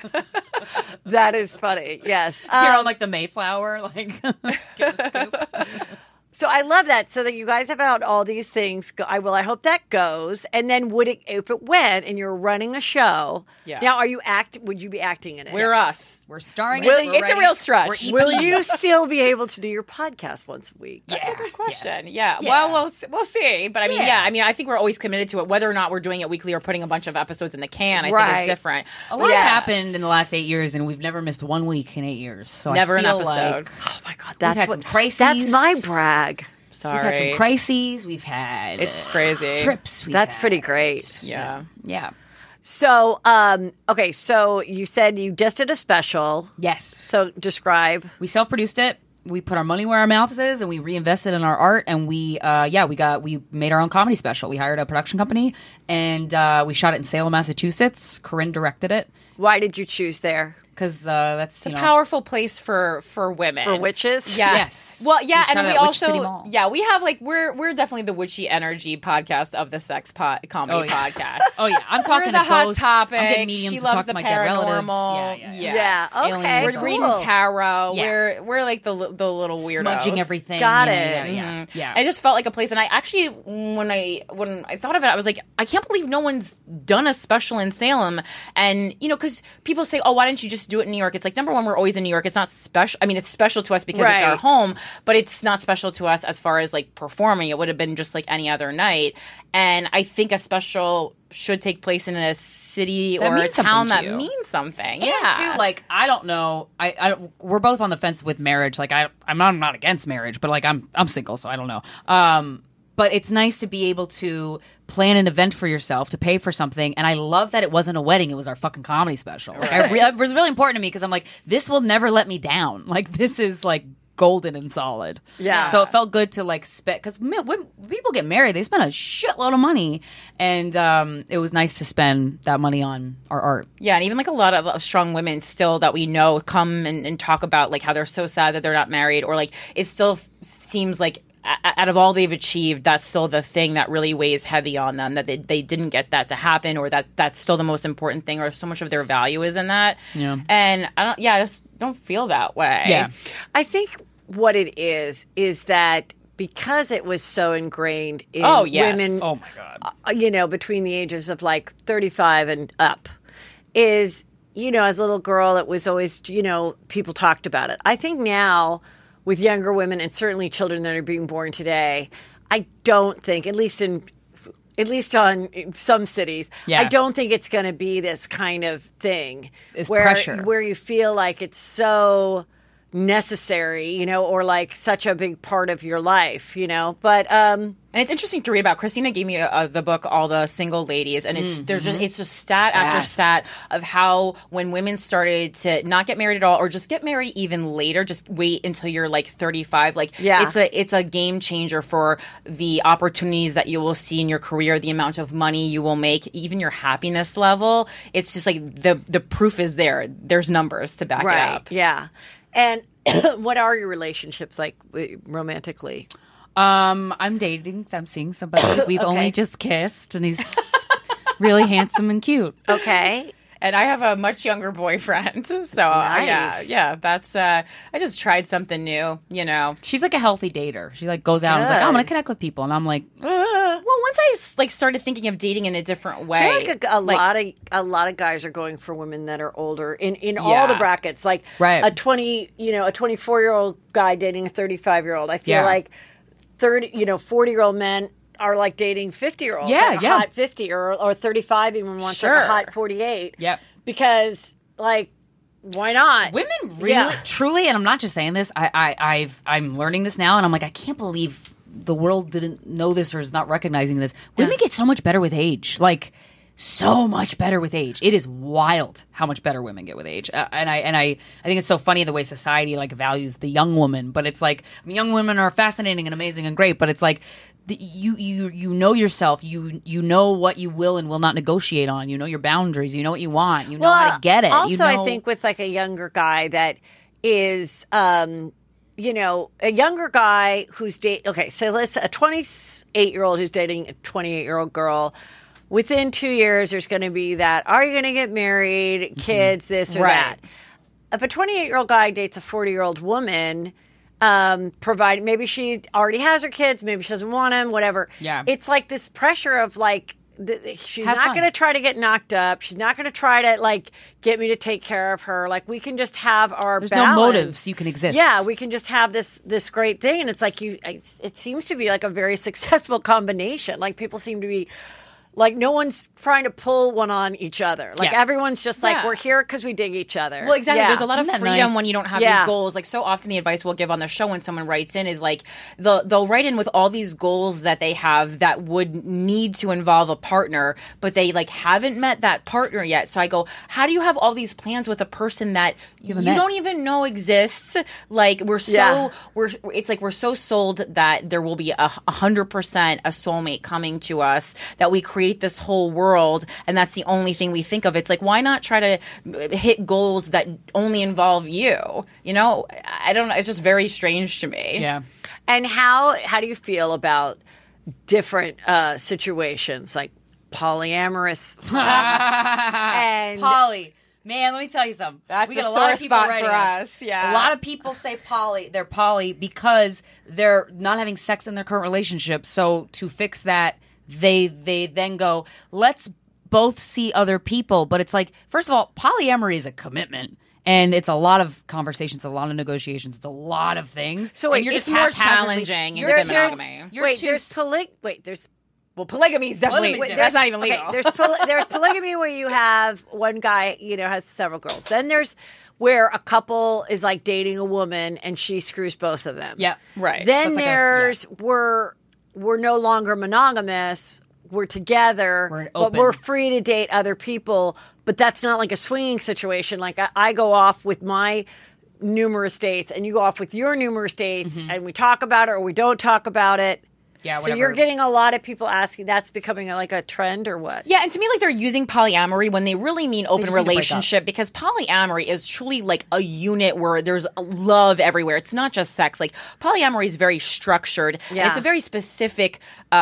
that is funny. Yes. You're on like the Mayflower, like get a scoop. So I love that. So that you guys have out all these things. I hope that goes. And then if it went and you're running a show? Yeah. Now, would you be acting in it? We're us. We're starring. It's it. a- We're it's a ready. real stretch. We're Will EP. you still be able to do your podcast once a week? That's a Yeah, good question. Yeah. Yeah. Well, we'll see. But I mean, Yeah. I mean, I think we're always committed to it. Whether or not we're doing it weekly or putting a bunch of episodes in the can, I think Right. is different. A lot Yes. has happened in the last 8 years, and we've never missed 1 week in 8 years. So Never I an feel episode. Like Oh my God, that's had what some crises. That's my brag. Sorry. we've had some crises. We've had It's crazy. trips. We've That's had. pretty great. Yeah. Yeah. So, okay, so you said you just did a special. Yes. So describe. We self-produced it. We put our money where our mouth is, and we reinvested in our art. And we made our own comedy special. We hired a production company, and we shot it in Salem, Massachusetts. Corinne directed it Why did you choose there? because that's It's a powerful place for women. For witches? Yeah. Yes. Well, yeah, We shot and it we at Witch City also Mall. we have like we're definitely the witchy energy podcast of the sex comedy podcast. Oh yeah, I'm talking We're the to hot ghosts. topic. I'm getting mediums She to loves talk the to my dead relatives. paranormal. Yeah, okay. Aliens. We're cool. reading tarot. Yeah. We're like the little weirdos. Smudging everything. Got Yeah, it. Yeah. Yeah. I just felt like a place, and I actually, when I thought of it, I was like, I can't believe no one's done a special in Salem. And because people say, oh, why didn't you just do it in New York? It's like, number one, we're always in New York. It's not special. I mean, it's special to us because Right. it's our home, but it's not special to us as far as like performing. It would have been just like any other night. And I think a special should take place in a city That or a means something town to that you. means something. And Yeah. too, like I don't know. We're both on the fence with marriage. Like I'm not against marriage, but like I'm single, so I don't know. But it's nice to be able to plan an event for yourself, to pay for something. And I love that it wasn't a wedding; it was our fucking comedy special. Like, it was really important to me because I'm like, this will never let me down. Like this is like golden and solid. Yeah. So it felt good to like spend because when people get married, they spend a shitload of money, and it was nice to spend that money on our art. Yeah, and even like a lot of strong women still that we know come and talk about like how they're so sad that they're not married, or like it still seems like out of all they've achieved, that's still the thing that really weighs heavy on them, that they didn't get that to happen, or that's still the most important thing, or so much of their value is in that. Yeah. And I just don't feel that way. Yeah. I think what it is that because it was so ingrained in Oh, yes. women, Oh, my God. between the ages of like 35 and up, is, as a little girl, it was always, people talked about it. I think now with younger women and certainly children that are being born today, I don't think, at least on in some cities, Yeah. I don't think it's going to be this kind of thing It's where pressure. where you feel like it's so necessary, or like such a big part of your life, But And it's interesting to read about. Christina gave me the book, All the Single Ladies, and it's just stat after stat of how when women started to not get married at all, or just get married even later, just wait until you're like 35. It's a game changer for the opportunities that you will see in your career, the amount of money you will make, even your happiness level. It's just like the proof is there. There's numbers to back it up. Yeah. And what are your relationships like romantically? I'm dating. I'm seeing somebody. We've only just kissed, and he's really handsome and cute. Okay. And I have a much younger boyfriend. So, Nice. yeah, that's, I just tried something new, She's like a healthy dater. She like goes out and is like, oh, I'm going to connect with people. And I'm like, Well, once I started thinking of dating in a different way. I feel like a lot of guys are going for women that are older in all Yeah. the brackets. Like Right. a 24-year-old guy dating a 35-year-old. I feel Yeah. like 40-year-old men are like dating 50-year-olds. Yeah, like a yeah. hot 50 or 35 even wants like Sure. a hot 48. Yep. Because like why not? women really, truly, and I'm not just saying this. I'm learning this now, and I'm like, I can't believe the world didn't know this or is not recognizing this. Women get so much better with age. Like, so much better with age. It is wild how much better women get with age. And I think it's so funny the way society like values the young woman. But it's like, young women are fascinating and amazing and great. But it's like you know yourself. You know what you will and will not negotiate on. You know your boundaries. You know what you want. You know how to get it. Also, you know, I think with like a younger guy that is, a younger guy who's so let's a 28-year-old who's dating a 28-year-old girl. Within 2 years, there's going to be that, are you going to get married, kids, this or that? If a 28-year-old guy dates a 40-year-old woman, provided maybe she already has her kids, maybe she doesn't want them, whatever. Yeah. It's like this pressure of like, she's Have not fun. going to try to get knocked up. She's not going to try to like get me to take care of her. Like we can just have our there's balance. no motives. You can exist. Yeah, we can just have this great thing, and it's like it seems to be like a very successful combination. Like people seem to be like no one's trying to pull one on each other. Like Yeah. everyone's just like Yeah. we're here because we dig each other. Well, exactly. Yeah. There's a lot of Isn't that freedom nice? when you don't have Yeah. these goals. Like so often the advice we'll give on the show when someone writes in is like they'll write in with all these goals that they have that would need to involve a partner, but they like haven't met that partner yet. So I go, how do you have all these plans with a person that you haven't met. don't even know exists? Like we're Yeah. it's like we're so sold that there will be 100% a soulmate coming to us, that we create this whole world and that's the only thing we think of. It's like, why not try to hit goals that only involve you? I don't know. It's just very strange to me. Yeah. And how do you feel about different situations like polyamorous and Poly. Man, let me tell you something. That's we get a a lot sore of people spot writing for us, yeah. A lot of people say poly. They're poly because they're not having sex in their current relationship. So to fix that, they then go, let's both see other people. But it's like, first of all, polyamory is a commitment. And it's a lot of conversations, a lot of negotiations, it's a lot of things. So wait, and you're it's just more haphazardly- challenging in you're the too- monogamy. you're wait, too there's Well, polygamy is definitely Polygamy is that's not even legal. Okay, there's polygamy where you have one guy, has several girls. Then there's where a couple is like dating a woman and she screws both of them. Yeah. Right. Then That's like there's we're no longer monogamous. We're together, We're but open. we're free to date other people. But that's not like a swinging situation. Like I go off with my numerous dates and you go off with your numerous dates and we talk about it or we don't talk about it. Yeah, So whatever. you're getting a lot of people asking. That's becoming like a trend or what? Yeah, and to me, like they're using polyamory when they really mean open just need to break up. relationship, because polyamory is truly like a unit where there's love everywhere. It's not just sex. Like polyamory is very structured, and Yeah. it's a very specific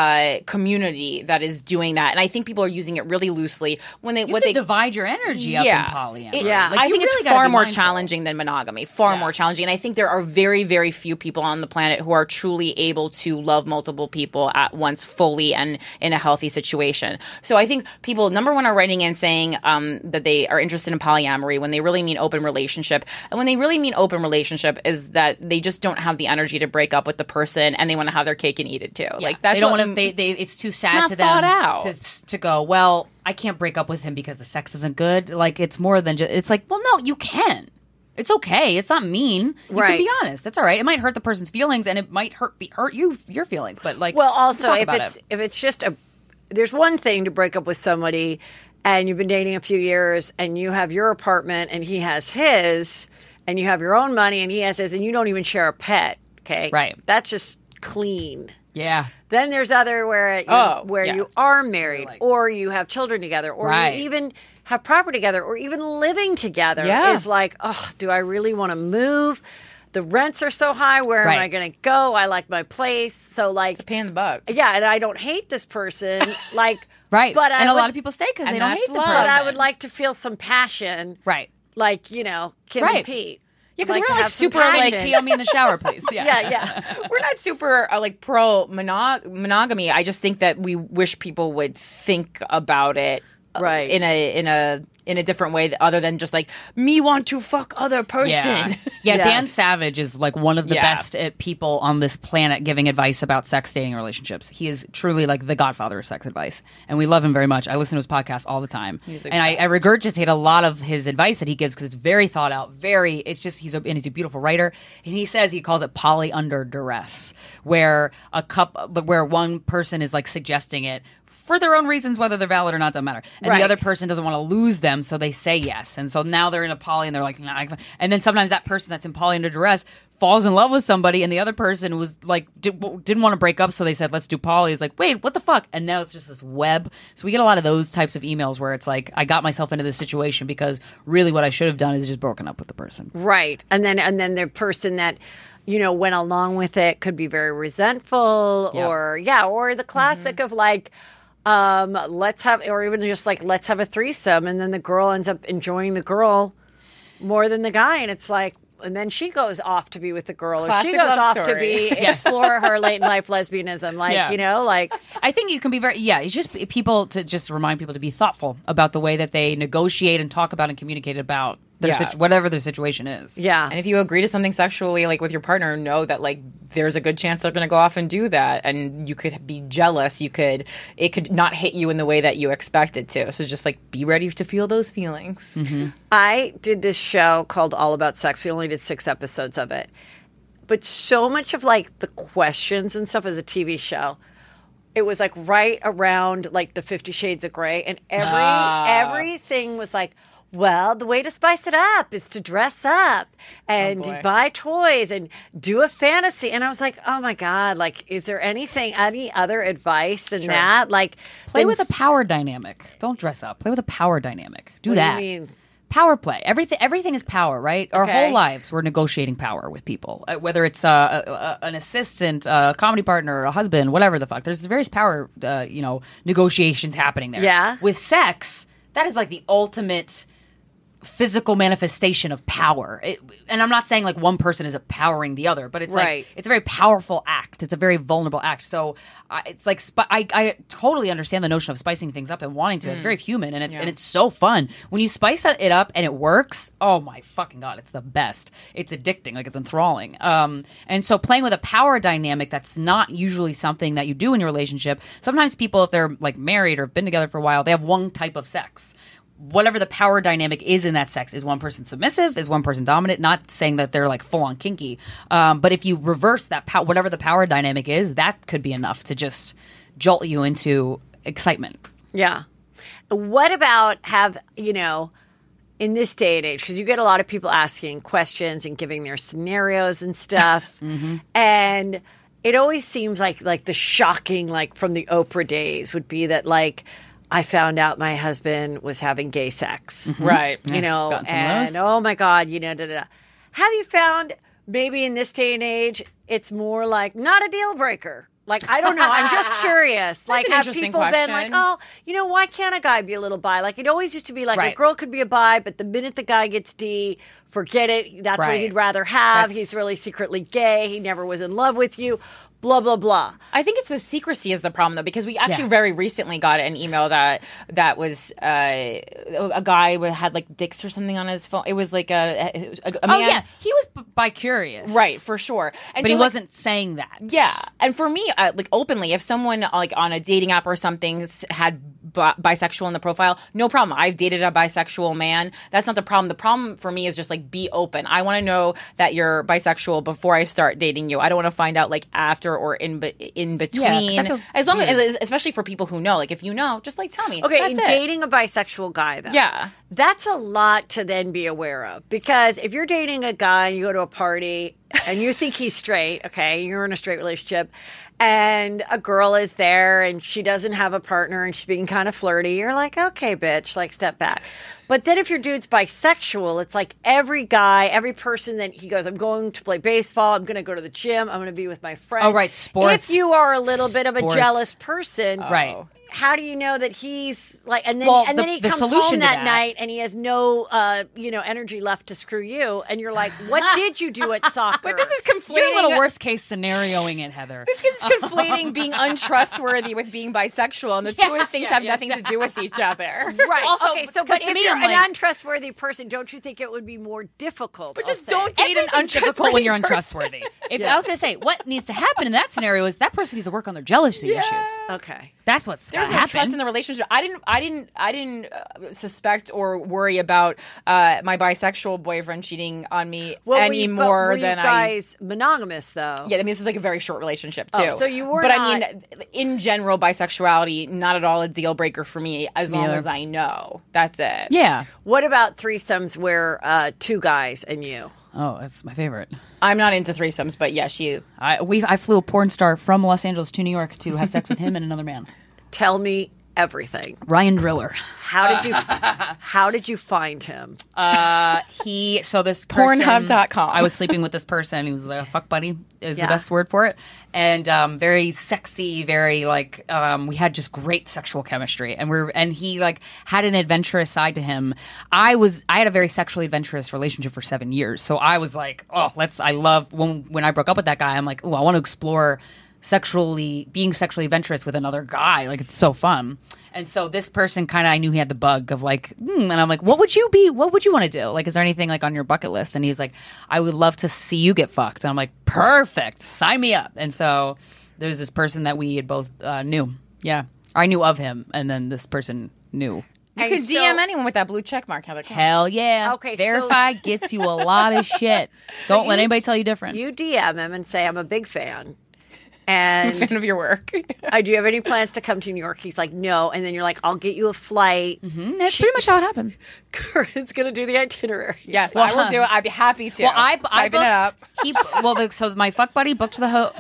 community that is doing that. And I think people are using it really loosely when they You have to divide your energy up in polyamory. Yeah. Like, I you think really it's gotta far be more mindful. challenging than monogamy. Far more challenging. And I think there are very, very few people on the planet who are truly able to love multiple people at once fully and in a healthy situation. So I think people, number one, are writing in saying that they are interested in polyamory when they really mean open relationship. And when they really mean open relationship is that they just don't have the energy to break up with the person and they want to have their cake and eat it too. Like that's they don't what want to. They it's too sad not to them thought out. to go. Well, I can't break up with him because the sex isn't good. Like it's more than just. It's like, well, no, you can. It's okay. It's not mean. You Right. can be honest. It's all right. It might hurt the person's feelings, and it might hurt your feelings. But like, Well, let's also talk if about it's it. if it's just there's one thing to break up with somebody, and you've been dating a few years, and you have your apartment, and he has his, and you have your own money, and he has his, and you don't even share a pet. Okay, Right. That's just clean. Yeah. Then there's other where yeah. you are married, or you have children together, or Right. you even have property together, or even living together. Yeah. Is like, oh, do I really want to move? The rents are so high. Where am Right. I going to go? I like my place. So like, pain in the butt. yeah, and I don't hate this person. Like, Right. But and I a lot would- of people stay because and they don't that's hate the love. person. But I would like to feel some passion. Right. Like, Kim Right. and Pete. Yeah, because Like we're to not like have some super like passion. Pee on me in the shower, please. Yeah, yeah. we're not super like pro monogamy. I just think that we wish people would think about it Right. in a different way other than just like me want to fuck other person. Yeah, Yes. Dan Savage is like one of the Yeah. best people on this planet giving advice about sex, dating, and relationships. He is truly like the godfather of sex advice, and we love him very much. I listen to his podcast all the time, He's the and I best. regurgitate a lot of his advice that he gives because it's very thought out. It's just he's a beautiful writer, and he says he calls it poly under duress, where where one person is like suggesting it for their own reasons, whether they're valid or not, doesn't matter. And Right. the other person doesn't want to lose them, so they say yes. And so now they're in a poly, and they're like, nah. And then sometimes that person that's in poly under duress falls in love with somebody, and the other person was like, didn't want to break up, so they said, let's do poly. It's like, wait, what the fuck? And now it's just this web. So we get a lot of those types of emails where it's like, I got myself into this situation because really what I should have done is just broken up with the person. Right. And then the person that, went along with it could be very resentful Yeah. or the classic of like, let's have, or even just like, let's have a threesome. And then the girl ends up enjoying the girl more than the guy. And it's like, and then she goes off to be with the girl, or Classic she goes love off to story. be explore her late in life lesbianism. Like, Yeah. like I think you can be it's just people to just remind people to be thoughtful about the way that they negotiate and talk about and communicate about their Yeah. whatever their situation is. yeah. And if you agree to something sexually, like with your partner, know that like there's a good chance they're going to go off and do that, and you could be jealous. It could not hit you in the way that you expect it to. So just like be ready to feel those feelings. I did this show called All About Sex. We only did 6 episodes of it. But so much of like the questions and stuff as a TV show, it was like right around like the 50 Shades of Grey. And everything was like, well, the way to spice it up is to dress up and boy. buy toys and do a fantasy. And I was like, oh my God, like, is there any other advice than that? Like, Play then- with a power dynamic. Don't dress up. Play with a power dynamic. Do What do you that. mean? Power play. Everything is power, right? Our Okay. whole lives we're negotiating power with people, whether it's an assistant, a comedy partner, a husband, whatever the fuck. There's various power, negotiations happening there. Yeah. With sex, that is like the ultimate physical manifestation of power. And I'm not saying like one person is empowering the other, but it's Right. like it's a very powerful act. It's a very vulnerable act. So it's like I totally understand the notion of spicing things up and wanting to. It's very human, and it's so fun when you spice it up and it works. Oh my fucking God, it's the best. It's addicting, like it's enthralling. And so playing with a power dynamic that's not usually something that you do in your relationship. Sometimes people, if they're like married or been together for a while, they have one type of sex. Whatever the power dynamic is in that sex, is one person submissive, is one person dominant, not saying that they're like full on kinky, but if you reverse that whatever the power dynamic is, that could be enough to just jolt you into excitement. Yeah. What about in this day and age, because you get a lot of people asking questions and giving their scenarios and stuff. And it always seems like the shocking, like from the Oprah days would be that like I found out my husband was having gay sex. Right. You know, gotten some of and those. oh my God, you know, da, da, da. Have you found maybe in this day and age, it's more like not a deal breaker? Like, I don't know. I'm just curious. Like, an have interesting people been like, question. oh, you know, why can't a guy be a little bi? Like, it always used to be like a Right. girl could be a bi, but the minute the guy gets D, forget it. That's what Right. he'd rather have. That's- He's really secretly gay. He never was in love with you. Blah, blah, blah. I think it's the secrecy is the problem though, because we actually Yeah. very recently got an email that was a guy who had like dicks or something on his phone. It was like a Oh man. yeah, he was bi-curious, Right, for sure. And But so, he like, wasn't saying that. Yeah, and for me, like openly, if someone like on a dating app or something had bisexual in the profile, no problem. I've dated a bisexual man. That's not the problem. The problem for me is just like be open. I want to know that you're bisexual before I start dating you. I don't want to find out like after or in between. that feels As long as, especially for people who know, like if you know, just like tell me. Okay, That's in it. dating a bisexual guy, though. Yeah. That's a lot to then be aware of, because if you're dating a guy and you go to a party and you think he's straight, okay, you're in a straight relationship, and a girl is there and she doesn't have a partner and she's being kind of flirty, you're like, okay, bitch, like step back. But then if your dude's bisexual, it's like every guy, every person that he goes, I'm going to play baseball, I'm going to go to the gym, I'm going to be with my friend. Oh, right, sports. If you are a little bit of a Sports. jealous person, Right. how do you know that he's like, and then Well, and then he the comes solution home to that that- night and he has no energy left to screw you, and you're like, what did you do at soccer? But this is conflating. You're a little worst case scenarioing it, Heather. This is conflating being untrustworthy with being bisexual, and the two things have nothing to do with each other. Right. Also, okay, so 'cause but to if me, you're I'm an like- untrustworthy person, don't you think it would be more difficult? But I'll just say? don't date an Everything's difficult when you're untrustworthy untrustworthy. If I was going to say what needs to happen in that scenario is that person needs to work on their jealousy issues. Okay. That's what's There's got to no happen. trust in the relationship. I didn't suspect or worry about my bisexual boyfriend cheating on me any more were you than guys monogamous though? Yeah, I mean, this is like a very short relationship too. Oh, so you were But I not- mean, in general, bisexuality not at all a deal breaker for me as long neither. as I know. That's it. Yeah. What about threesomes where two guys and you? Oh, that's my favorite. I'm not into threesomes, but yeah, she is. I flew a porn star from Los Angeles to New York to have sex with him and another man. Tell me everything. Ryan Driller. How did you find him? So this person, Pornhub.com. I was sleeping with this person. He was like a fuck buddy is Yeah. the best word for it. And very sexy, very like we had just great sexual chemistry. And he like had an adventurous side to him. I had a very sexually adventurous relationship for 7 years. So I was like, I love when I broke up with that guy, I'm like, I want to explore being sexually adventurous with another guy. Like, it's so fun. And so this person I knew he had the bug of like, and I'm like, what would you want to do? Like, is there anything like on your bucket list? And he's like, I would love to see you get fucked. And I'm like, perfect, sign me up. And so there's this person that we had both knew. Yeah. I knew of him. And then this person knew. You And could so- DM anyone with that blue check mark, Heather. Hell yeah. Okay, so- Verify gets you a lot of shit. Don't let anybody tell you different. You DM him and say, I'm a big fan. And Fan of your work. do you have any plans to come to New York? He's like, no. And then you're like, I'll get you a flight. That's pretty much how it happened. Corinne's going to do the itinerary. Yes, I will do it. I'd be happy to. Well, I Typing it up. booked. So my fuck buddy booked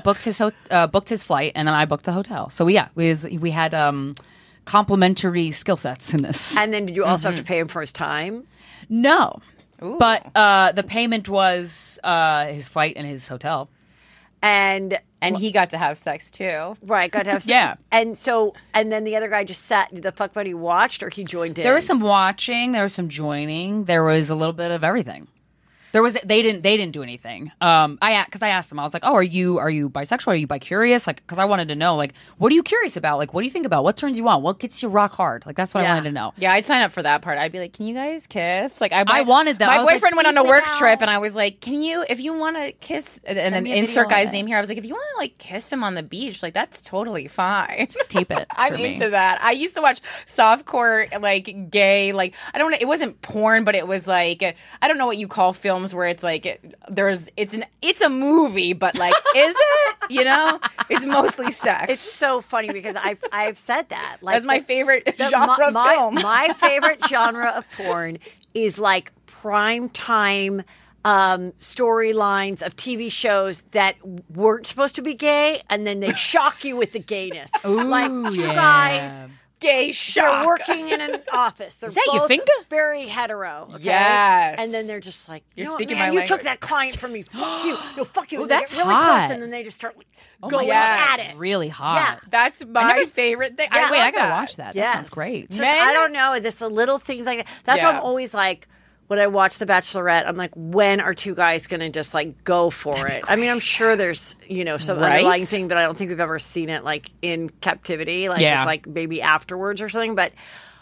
his flight, and then I booked the hotel. So we had complementary skill sets in this. And then did you also have to pay him for his time? No, but the payment was his flight and his hotel. And And he got to have sex too. right, got to have Yeah. And then the other guy just sat. The fuck buddy watched, or he joined in. There was some watching. There was some joining. There was a little bit of everything. They didn't do anything. Because I asked them, I was like, oh, are you bisexual? Are you bi-curious? Like, because I wanted to know, like, what are you curious about? Like, what do you think about? What turns you on? What gets you rock hard? Like, that's what I Yeah. wanted to know. Yeah, I'd sign up for that part. I'd be like, "Can you guys kiss?" Like, I wanted that. My I was like, boyfriend went on "Please a make work out." trip, and I was like, "Can you, if you want to kiss?" And then me a insert video of guy's it. name here. I was like, "If you want to like kiss him on the beach, like that's totally fine." Just tape it. I'm for me. into that. I used to watch softcore, like gay, like I don't know. It wasn't porn, but it was like I don't know what you call films where it's like it's a movie, but like is it? You know, it's mostly sex. It's so funny because I've said that. Like That's my favorite the- genre of my, film. My favorite genre of porn is like prime time storylines of TV shows that weren't supposed to be gay, and then they shock you with the gayness. Like two guys, Gay they're shock. working in an office. They're that your both finger? very hetero. Okay? Yes. And then they're just like, You're you know, speaking man, my you language. took that client from me. Fuck you. No, fuck you. Ooh, And they that's get really hot. close, and then they just start going yes. at it. Really hot. That's my favorite thing. Yeah. Wait, I love gotta that. watch that. That Yes. sounds great. Just, Men- I don't know. There's the little things like that. That's why Yeah. I'm always like, when I watch The Bachelorette, I'm like, when are two guys going to just like go for it? I mean, I'm sure there's, some Right? underlying thing, but I don't think we've ever seen it like in captivity. Like Yeah. it's like maybe afterwards or something. But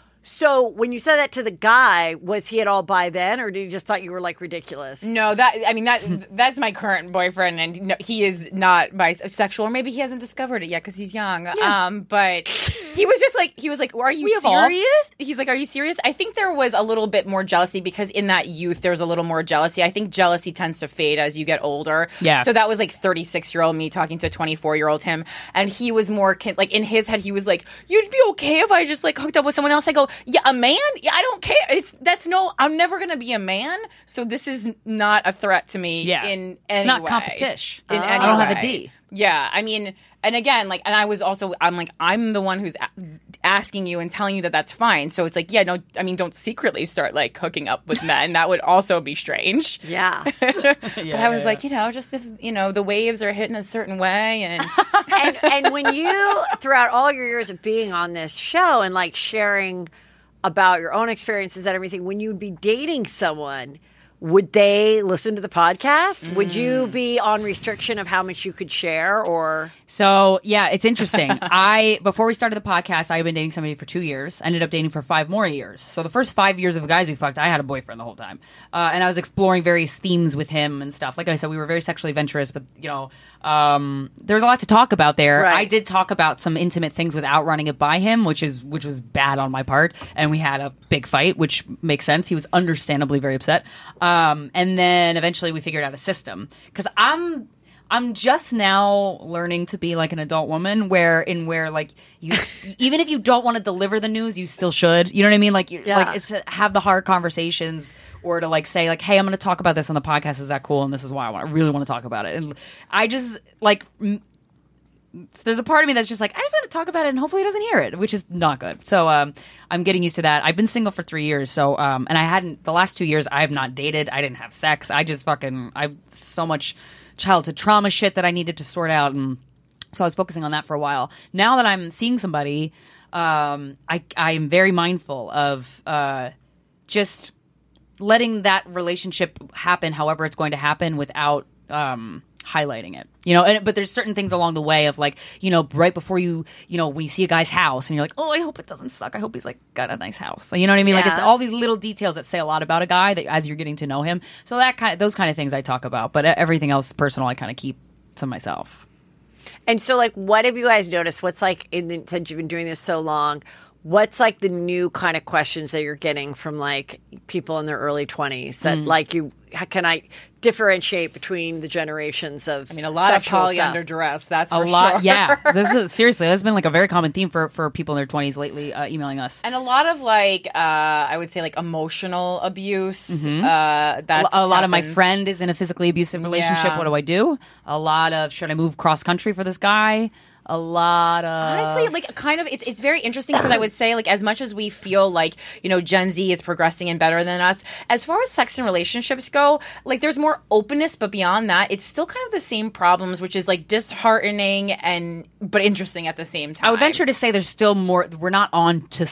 so when you said that to the guy, was he at all bi then, or did he just thought you were like ridiculous? No, that's my current boyfriend, and no, he is not bisexual, or maybe he hasn't discovered it yet because he's young. But he was just like, well, are you evolve. serious? He's like, are you serious? I think there was a little bit more jealousy because in that youth, there's a little more jealousy. I think jealousy tends to fade as you get older. Yeah. So that was like 36-year-old me talking to 24-year-old him, and he was more like in his head, he was like, you'd be okay if I just like hooked up with someone else. I go, yeah, a man? Yeah, I don't care. I'm never gonna be a man. So this is not a threat to me. Yeah. In any It's not way. competition. In any I don't have a way. D. Yeah, I mean, and again, like, and I was also, I'm like, I'm the one who's asking you and telling you that that's fine. So it's like, yeah, no, I mean, don't secretly start like hooking up with men. That would also be strange. Yeah. But I was like, just if, the waves are hitting a certain way and. and when you, throughout all your years of being on this show and like sharing about your own experiences and everything, when you'd be dating someone, would they listen to the podcast? Would you be on restriction of how much you could share, or? So yeah, it's interesting. Before we started the podcast, I had been dating somebody for 2 years. Ended up dating for 5 more years. So the first 5 years of guys we fucked, I had a boyfriend the whole time, and I was exploring various themes with him and stuff. Like I said, we were very sexually adventurous, but there's a lot to talk about there. Right. I did talk about some intimate things without running it by him, which was bad on my part, and we had a big fight, which makes sense. He was understandably very upset. And then eventually we figured out a system because I'm just now learning to be like an adult woman where like you even if you don't want to deliver the news, you still should. You know what I mean? Like like it's to have the hard conversations or to like say like, hey, I'm going to talk about this on the podcast. Is that cool? And this is why I really want to talk about it. And I just like there's a part of me that's just like, I just want to talk about it and hopefully he doesn't hear it, which is not good. So I'm getting used to that. I've been single for 3 years. So, and I hadn't, the last 2 years, I have not dated. I didn't have sex. I've so much childhood trauma shit that I needed to sort out. And so I was focusing on that for a while. Now that I'm seeing somebody, I am very mindful of just letting that relationship happen however it's going to happen without highlighting it, but there's certain things along the way of like, right before you when you see a guy's house and you're like, oh, I hope it doesn't suck. I hope he's like got a nice house. You know what I mean? Yeah. Like it's all these little details that say a lot about a guy that as you're getting to know him. So those kind of things I talk about, but everything else personal, I kind of keep to myself. And so, like, what have you guys noticed? What's like, since you've been doing this so long, what's like the new kind of questions that you're getting from like people in their early 20s that like can I differentiate between the generations of I mean, a lot of sexual poly stuff? under duress. That's A for lot, sure. yeah. Seriously, that's been like a very common theme for people in their 20s lately, emailing us. And a lot of like, I would say like emotional abuse. That's A lot of my happens. friend is in a physically abusive relationship. Yeah. What do I do? A lot of should I move cross country for this guy? A lot of Honestly, like kind of, it's very interesting because I would say like as much as we feel like Gen Z is progressing and better than us, as far as sex and relationships go, like there's more openness, but beyond that, it's still kind of the same problems, which is like disheartening but interesting at the same time. I would venture to say there's still more. We're not on to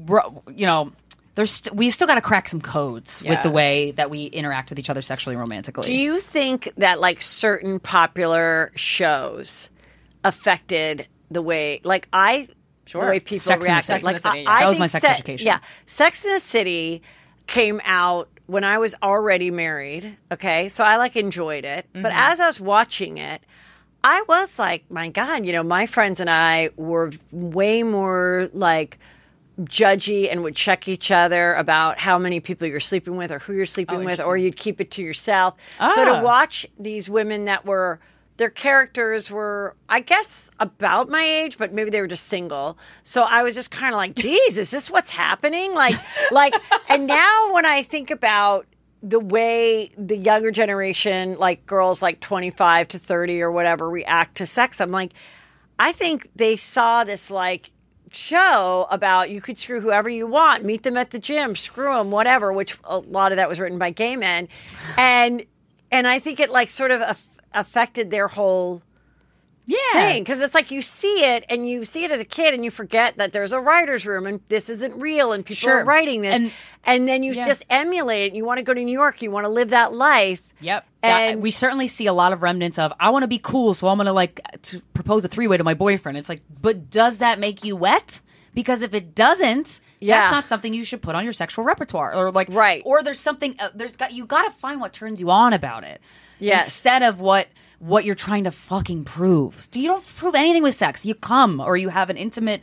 we still got to crack some codes with the way that we interact with each other sexually and romantically. Do you think that like certain popular shows affected the way the way people Sex and the react? City. Like Sex and the City, I That was think my sex education. Yeah, Sex and the City came out when I was already married. Okay, so I like enjoyed it, but as I was watching it, I was like, my God, my friends and I were way more like judgy and would check each other about how many people you're sleeping with or who you're sleeping with, or you'd keep it to yourself. So to watch these women that were, their characters were, I guess, about my age, but maybe they were just single. So I was just kind of like, geez, is this what's happening? Like, and now when I think about the way the younger generation, like girls like 25 to 30 or whatever, react to sex. I'm like, I think they saw this like show about you could screw whoever you want, meet them at the gym, screw them, whatever, which a lot of that was written by gay men. And I think it like sort of affected their whole thing, because it's like you see it as a kid and you forget that there's a writer's room and this isn't real and people are writing this, and then you just emulate it. You want to go to New York, you want to live that life. Yep. And we certainly see a lot of remnants of, I want to be cool, so I'm going to like to propose a 3-way to my boyfriend. It's like, but does that make you wet? Because if it doesn't, that's not something you should put on your sexual repertoire, or like, or there's something, you got to find what turns you on about it. Yes. Instead of what you're trying to fucking prove. You don't prove anything with sex. You come, or you have an intimate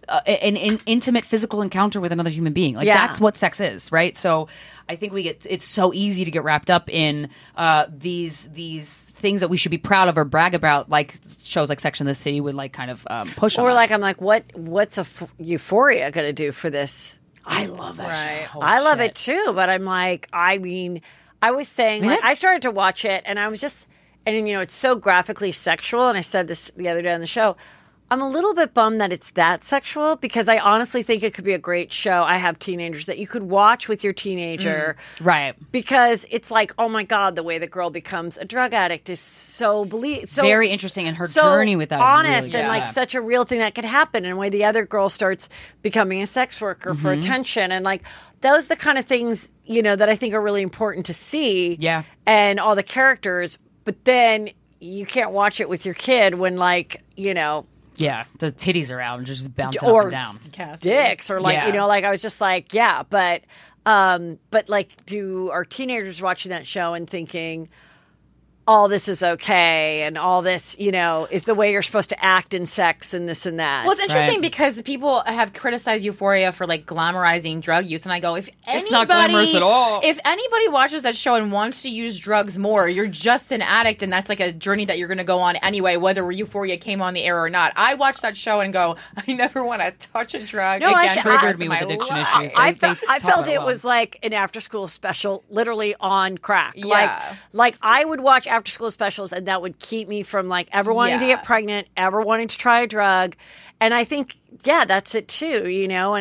physical encounter with another human being. Like that's what sex is, right? So I think it's so easy to get wrapped up in these things that we should be proud of or brag about, like shows like Sex and the City would like kind of push on or us. like I'm like, what's Euphoria going to do for this? I love that show. I love it too, but I'm like, I mean, I was saying, like, I started to watch it and I was just, and you know, it's so graphically sexual, and I said this the other day on the show, I'm a little bit bummed that it's that sexual, because I honestly think it could be a great show. I have teenagers that you could watch with your teenager. Right. Because it's like, oh my God, the way the girl becomes a drug addict is so very interesting, and her journey with that honest is really and like such a real thing that could happen, and the way the other girl starts becoming a sex worker for attention, and like those are the kind of things, you know, that I think are really important to see. Yeah. And all the characters, but then you can't watch it with your kid when, like, you know, the titties are out and just bouncing up and down. Dicks, or like, you know, like I was just like, but like, are teenagers watching that show and thinking all this is okay and all this, you know, is the way you're supposed to act in sex and this and that? Well, it's interesting because people have criticized Euphoria for like glamorizing drug use, and I go, it's not glamorous at all. If anybody watches that show and wants to use drugs more, you're just an addict, and that's like a journey that you're going to go on anyway, whether Euphoria came on the air or not. I watch that show and go, I never want to touch a drug again. Triggered me with addiction issues. I felt it was like an after-school special, literally on crack. Yeah. Like I would watch after-school specials, and that would keep me from like ever wanting to get pregnant, ever wanting to try a drug. And I think, that's it too, you know,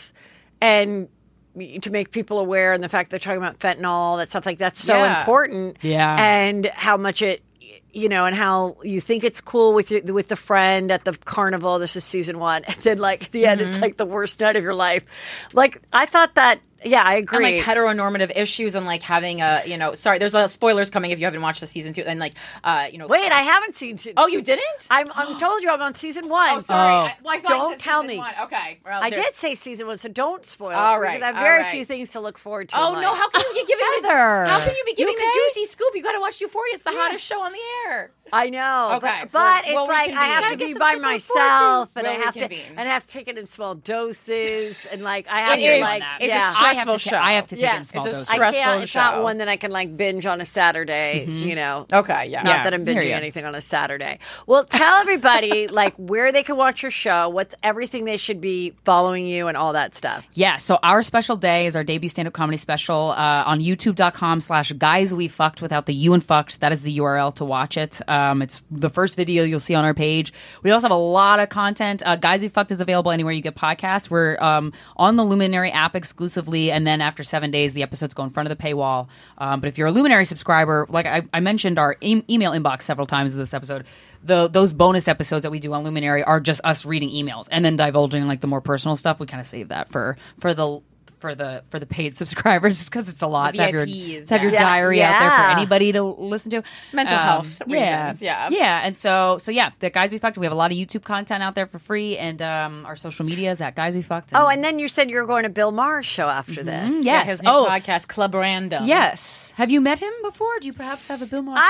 and to make people aware, and the fact they're talking about fentanyl, all that stuff, like that's so important. Yeah. And how much it, you know, and how you think it's cool with the friend at the carnival. This is season 1. And then like at the end, it's like the worst night of your life. Like I thought that, I agree. And like heteronormative issues, and like having a, you know, sorry, there's spoilers coming if you haven't watched the season 2, and like, you know. Wait, I haven't seen. Oh, you didn't? I'm told you I'm on season 1. Oh, sorry. I thought don't you said tell season me. 1. Okay. Well, I did say season 1, so don't spoil. All it right. Because I have very few things to look forward to. Oh no! How can you be giving the juicy scoop? You got to watch Euphoria. It's the hottest show on the air. I know. Okay. But We'll it's like I have to be by myself, and I have to take it in small doses, and like I have to like it's a stressful show. I have to take it in small it's a doses. stressful show. It's not one that I can like binge on a Saturday, you know. Okay, yeah. Not that I'm binging anything on a Saturday. Well, tell everybody like where they can watch your show, what's everything they should be following you and all that stuff. Yeah, so our special day is our debut stand-up comedy special on youtube.com/guyswefucked without the U and fucked. That is the URL to watch it. It's the first video you'll see on our page. We also have a lot of content. Guys We Fucked is available anywhere you get podcasts. We're on the Luminary app exclusively, and then after 7 days, the episodes go in front of the paywall. But if you're a Luminary subscriber, like I mentioned our email inbox several times in this episode, those bonus episodes that we do on Luminary are just us reading emails and then divulging like the more personal stuff. We kind of save that for the paid subscribers, just because it's a lot to have your diary out there for anybody to listen to. Mental health reasons, and so the Guys We Fucked, we have a lot of YouTube content out there for free, and our social media is at Guys We Fucked. And then you said you were going to Bill Maher's show after this. Yes. His new podcast, Club Random. Yes. Have you met him before? Do you perhaps have a Bill Maher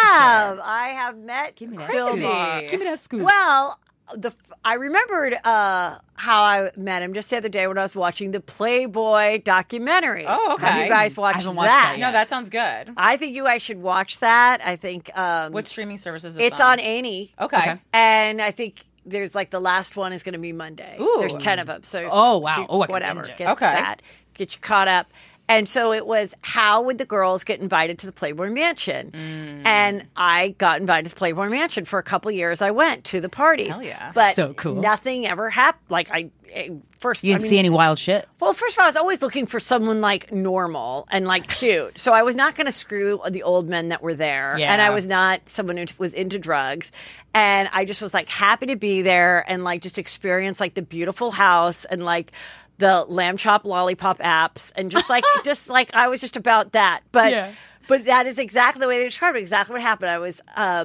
I have met Bill Maher. Give me that scoop. Well, I remembered how I met him just the other day when I was watching the Playboy documentary. Oh, okay. Have you guys watched I haven't watched that yet. No, that sounds good. I think you guys should watch that. I think what streaming services is it's on A&E. Okay. And I think there's like the last one is going to be Monday. Ooh. There's 10 of them. So oh wow. Oh, I can whatever. binge it. Get that. Get you caught up. And so it was, how would the girls get invited to the Playboy Mansion? And I got invited to the Playboy Mansion for a couple years. I went to the parties. Hell yeah. But So cool. nothing ever happened. Like first, You didn't see any wild shit? well, first of all, I was always looking for someone like normal and like cute. So I was not going to screw the old men that were there. Yeah. And I was not someone who was into drugs. And I just was like happy to be there and like just experience like the beautiful house and like the lamb chop lollipop apps and just like I was just about that. But that is exactly the way they described it. Exactly what happened. I was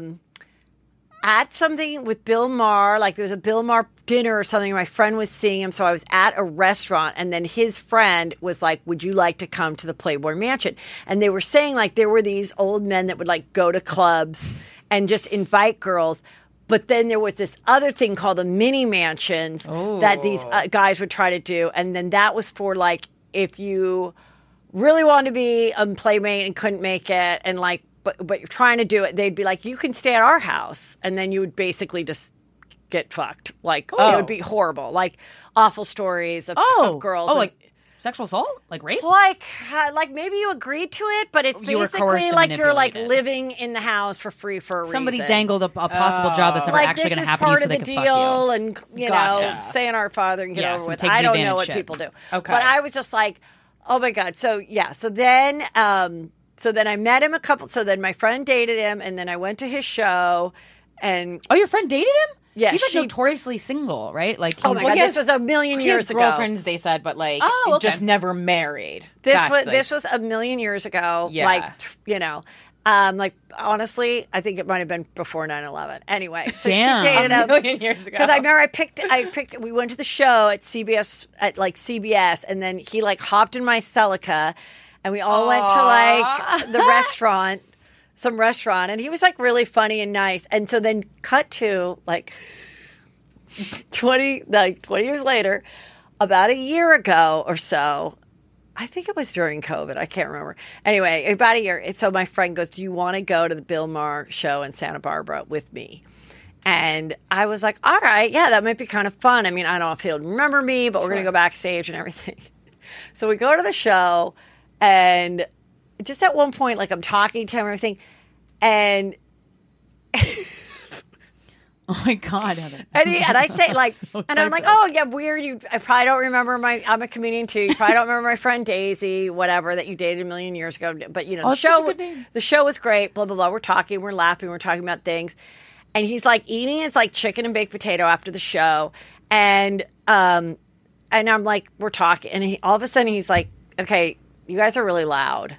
at something with Bill Maher, like there was a Bill Maher dinner or something. My friend was seeing him, so I was at a restaurant, and then his friend was like, "Would you like to come to the Playboy Mansion?" And they were saying like there were these old men that would like go to clubs and just invite girls. But then there was this other thing called the mini mansions that these guys would try to do, and then that was for like if you really wanted to be a playmate and couldn't make it, and like. But you're trying to do it, they'd be like, you can stay at our house. And then you would basically just get fucked. Like, it would be horrible. Like, awful stories of girls. Oh, like sexual assault? Like rape? Like maybe you agreed to it, but it's You were coerced basically and like you're like manipulated. living in the house for free for a Somebody reason. dangled a possible job that's never Like, actually this going to is happen to you part so of they the can fuck deal, you. and you Gotcha. know, saying our father and get Yeah, over some with. take I don't know advantage what shit. people do. Okay. But I was just like, oh my god. So yeah. So then I met him so then my friend dated him, and then I went to his show, and Oh, your friend dated him? Yeah, He's like she- notoriously single, right? Like, oh my he's- god, he has- this was a million He has years ago. girlfriends, they said, but like Oh, okay. just never married. This That's, was like- this was a million years ago. Yeah. Like, you know. Like honestly, I think it might have been before 9/11. Anyway, so Damn. she dated a him million years ago. because I remember I picked. We went to the show at CBS and then he like hopped in my Celica, and we all went to like the restaurant, some restaurant, and he was like really funny and nice. And so then cut to like 20 years later, about a year ago or so. I think it was during COVID. I can't remember. Anyway, about a year. So my friend goes, "Do you want to go to the Bill Maher show in Santa Barbara with me?" And I was like, "All right, yeah, that might be kind of fun. I mean, I don't know if he'll remember me, but we're going to go backstage and everything." So we go to the show, and just at one point, like I'm talking to him and everything, and oh my God, Heather. and I say like, So and I'm like, psycho. "Oh yeah, weird. I probably don't remember I'm a comedian too. You probably don't remember my friend Daisy, whatever, that you dated a million years ago. But you know, that's such a good name. the show was great. Blah blah blah. We're talking, we're laughing, we're talking about things, and he's like eating his like chicken and baked potato after the show, and I'm like, we're talking, and all of a sudden he's like, "Okay, you guys are really loud,"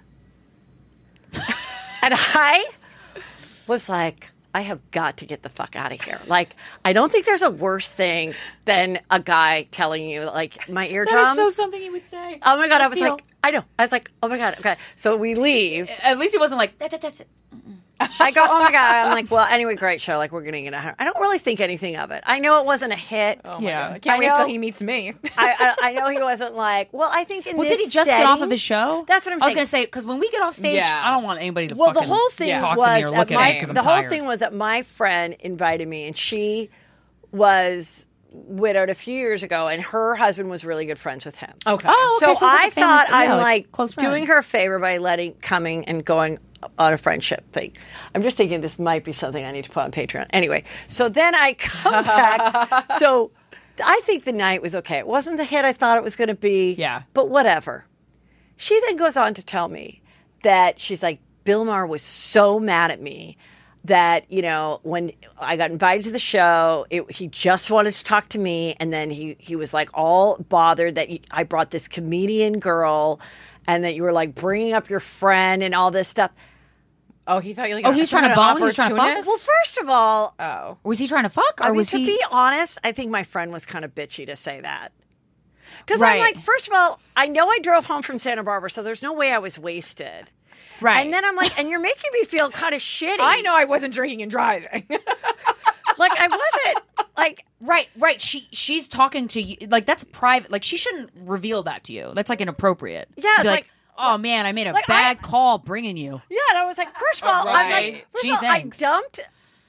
and I was like, I have got to get the fuck out of here. Like, I don't think there's a worse thing than a guy telling you, like, my eardrums. That is so something he would say. Oh my God. I was feel- like, I know. I was like, oh my God. Okay. So we leave. At least he wasn't like, I go, oh my God. I'm like, well, anyway, great show. Like, we're going to get out. I don't really think anything of it. I know it wasn't a hit. Oh my Yeah. God. I can't I wait know. till he meets me. I know he wasn't like, well, I think in well, this did he just get off of setting- his show? That's what I'm I was saying. going to say, because when we get off stage, Yeah. I don't want anybody to Well, the fucking whole thing talk to was me or that look at me because I'm the whole tired. thing was that my friend invited me, and she was widowed a few years ago, and her husband was really good friends with him. Okay. Oh, okay, So, it's like I a family thought friend. Yeah, I'm like like close friend. doing her a favor by coming and going on a friendship thing. I'm just thinking this might be something I need to put on Patreon. Anyway, so then I come back. So I think the night was okay. It wasn't the hit I thought it was going to be. Yeah. But whatever. She then goes on to tell me that she's like, Bill Maher was so mad at me that, you know, when I got invited to the show, he just wanted to talk to me. And then he was like all bothered that I brought this comedian girl and that you were like bringing up your friend and all this stuff. Oh, he thought you like Oh, he was trying to bone? He was trying to fuck? Well, first of all, Oh. Was he trying to fuck? Or I mean, was to he... be honest, I think my friend was kind of bitchy to say that. Because Right. I'm like, first of all, I know I drove home from Santa Barbara, so there's no way I was wasted. Right. And then I'm like, and you're making me feel kind of shitty. I know I wasn't drinking and driving. Like, I wasn't, like, Right. She's talking to you. Like, that's private. Like, she shouldn't reveal that to you. That's, like, inappropriate. Yeah, To it's be like- oh, man, I made a like, bad call bringing you. yeah, and I was like, first of all, I'm Right. like, first Gee, of all, thanks.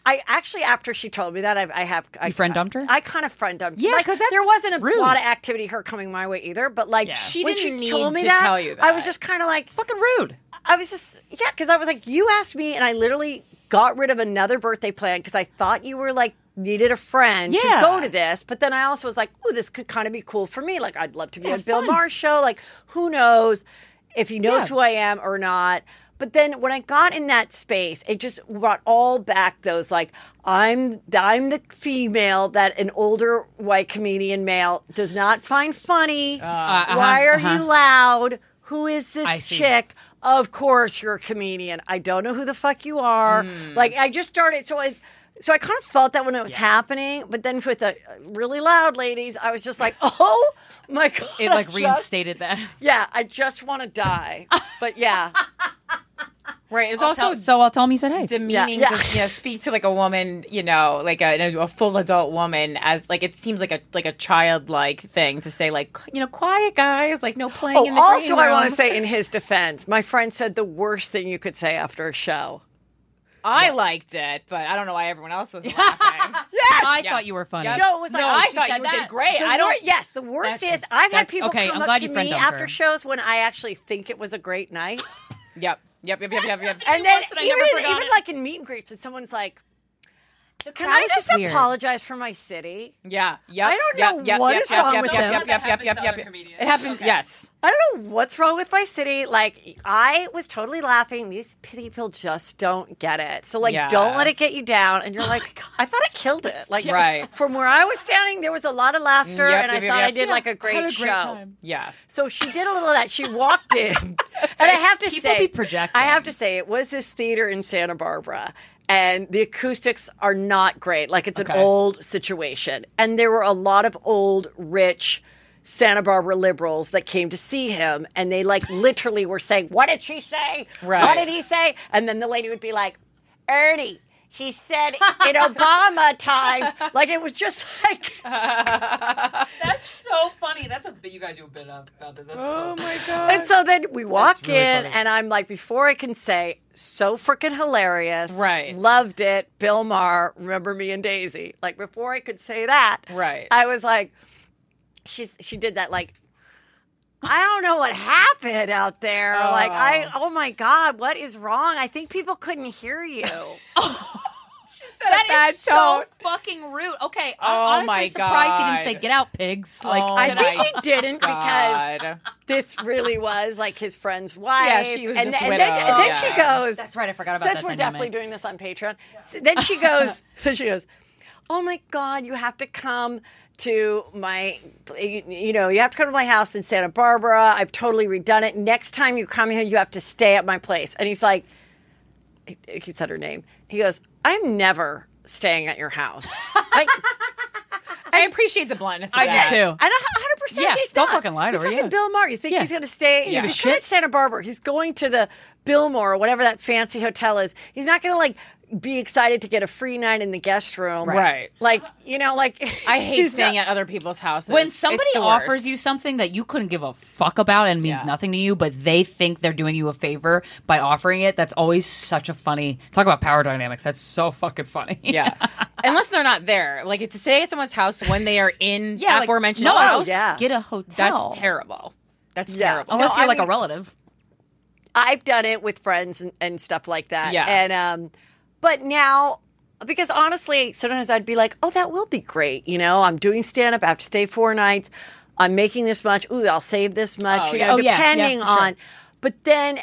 I actually, after she told me that, I friend dumped her? I kind of friend dumped. Yeah, 'cause that's there wasn't a rude. lot of activity her coming my way either. But like, She when didn't need told me to that, tell you I was that. just kind of like, Fucking rude. I was just because I was like, you asked me, and I literally got rid of another birthday plan because I thought you were like needed a friend to Yeah. go to this. But then I also was like, oh, this could kind of be cool for me. Like, I'd love to be on Bill fun. Maher's show. Like, who knows if he knows Yeah. who I am or not. But then when I got in that space, it just brought all back those like I'm the female that an older white comedian male does not find funny. Why are you loud? Who is I this see. chick? Of course you're a comedian. I don't know who the fuck you are. Like I just started so I kind of felt that when it was happening, but then with the really loud ladies, I was just like, oh my God. It like I just- reinstated that. Yeah, I just want to die. But yeah. Right. It's also So I'll tell him you said hey. demeaning Yeah. to speak to like a woman, like a full adult woman as like it seems like a childlike thing to say like quiet guys, like no playing in the Also, green I room. want to say in his defense, my friend said the worst thing you could say after a show. I liked it, but I don't know why everyone else was laughing. I thought you were funny. Yeah. No, it was like, I she thought said you that. did great. The I don't. Yes, the worst That's- is I've had that- people okay, come I'm up glad to you friend me dumped after her. shows when I actually think it was a great night. Yep. And then once and I even, never forgot even it. like in meet and greets, and someone's like, The "Can crowd I is just weird. apologize for my city?" Yeah. Yep. I don't know what is wrong with them. It happened. Yes. I don't know what's wrong with my city. Like, I was totally laughing. These people just don't get it. So, like, Yeah. don't let it get you down. And you're like, I thought I killed it. Like, Right. from where I was standing, there was a lot of laughter, Yep, and I yep, thought yep. I did like a great Had a show. great time. Yeah. So she did a little of that. She walked in, and I have to People say, be projecting. I have to say, it was this theater in Santa Barbara, and the acoustics are not great. Like it's an Okay. old situation, and there were a lot of old, rich Santa Barbara liberals that came to see him, and they like literally were saying, "What did she say? Right. What did he say?" And then the lady would be like, "Ernie." He said in Obama times, like it was just like, That's so funny. That's a bit. You gotta do a bit about this. That's my god. and so then we walk really in, funny. and I'm like, before I can say, so freaking hilarious, Right. Loved it, Bill Maher, remember me and Daisy. Like before I could say that, Right. I was like, she did that like. I don't know what happened out there. Like oh my God, what is wrong? I think people couldn't hear you. That is so tone. fucking rude. Okay, Oh I'm honestly my surprised he didn't God. say "get out, pigs." Like, Oh I my think he didn't because God. this really was like his friend's wife. Yeah, she was and, just and widowed. then she Yeah. goes, that's right. I forgot about since that we're dynamic. definitely doing this on Patreon. So then she goes, oh my God, you have to come to my, you have to come to my house in Santa Barbara. I've totally redone it. Next time you come here, you have to stay at my place. And he's like, he said her name. He goes, I'm never staying at your house. Like, I appreciate the bluntness of I that. do too. and 100% Yeah, he's don't not. fucking lie to He's her, fucking yeah. Bill Maher. You think Yeah. he's going to stay? Yeah, He's shit. going to Santa Barbara. He's going to the Billmore or whatever that fancy hotel is. He's not going to like be excited to get a free night in the guest room. Right. Like, like I hate he's staying not- at other people's houses. When It's somebody the offers worst. you something that you couldn't give a fuck about and means Yeah. nothing to you, but they think they're doing you a favor by offering it, that's always such a funny. Talk about power dynamics. That's so fucking funny. Yeah. Unless they're not there. Like to stay at someone's house when they are in yeah. Like, aforementioned no, house. yeah. get a hotel. That's terrible. That's Yeah. terrible. Unless No, you're I like mean- a relative. I've done it with friends and stuff like that. Yeah. And but now because honestly, sometimes I'd be like, "Oh, that will be great." I'm doing stand up. I have to stay 4 nights. I'm making this much. Ooh, I'll save this much. Oh, yeah. Oh, yeah. Depending Yeah, for sure. on. But then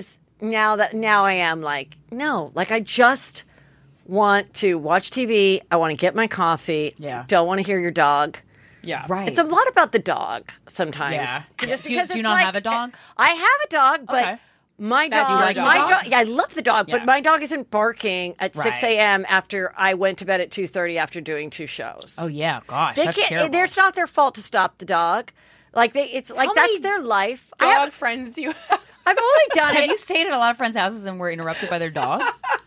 now I am like, no, like I just want to watch TV. I want to get my coffee. Yeah. Don't want to hear your dog. Yeah. Right. It's a lot about the dog sometimes. Yeah. Just Do you- because do you it's not like- have a dog? I have a dog, but Okay. my That- dog, do you like my your dog, dog? yeah, I love the dog, Yeah. but my dog isn't barking at 6 Right. a.m. after I went to bed at 2:30 after doing 2 shows. Oh yeah, gosh, They that's can't. terrible. It's not their fault to stop the dog. Like it's like How that's many their life. Dog friends you I've only done Have it. you stayed at a lot of friends' houses and were interrupted by their dog?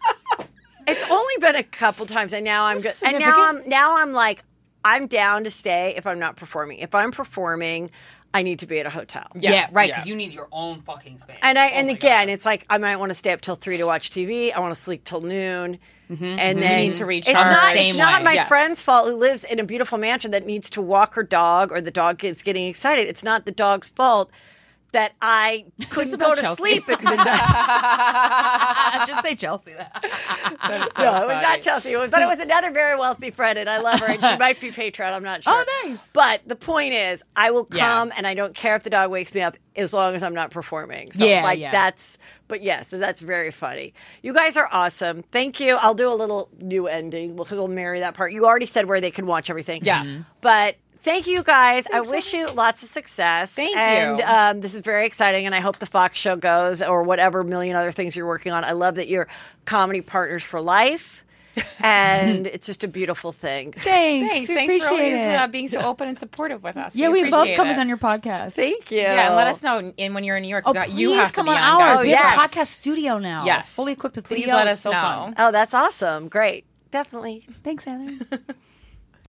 It's only been a couple times, and now I'm good. That's And now I'm like I'm down to stay if I'm not performing. If I'm performing, I need to be at a hotel. Yeah, right. Yeah. Because you need your own fucking space. And Oh my again, God. it's like I might want to stay up till 3 to watch TV. I want to sleep till noon. And then need to recharge. It's Same not way. my Yes. friend's fault who lives in a beautiful mansion that needs to walk her dog, or the dog is getting excited. It's not the dog's fault that I couldn't go about to Chelsea? sleep at midnight. Just say Chelsea. That. No, it was not Chelsea. But it was another very wealthy friend, and I love her. And she might be Patreon. I'm not sure. Oh, nice. But the point is, I will Yeah. come, and I don't care if the dog wakes me up as long as I'm not performing. So, Yeah, like, yeah. that's. But yes, that's very funny. You guys are awesome. Thank you. I'll do a little new ending because we'll marry that part. You already said where they can watch everything. Yeah. Mhm. But thank you guys. I wish you lots of success. Thank you. And this is very exciting. And I hope the Fox show goes, or whatever million other things you're working on. I love that you're comedy partners for life. And it's just a beautiful thing. Thanks for always being so open and supportive with us. Yeah, we love appreciate coming it. on your podcast. Thank you. Yeah, and let us know. And when you're in New York, Oh, you please have to come be on on, ours. guys. We yes. have a podcast studio now. Yes. Fully equipped with Please video. let It's us so know. fun. Oh, that's awesome. Great. Definitely. Thanks, Heather.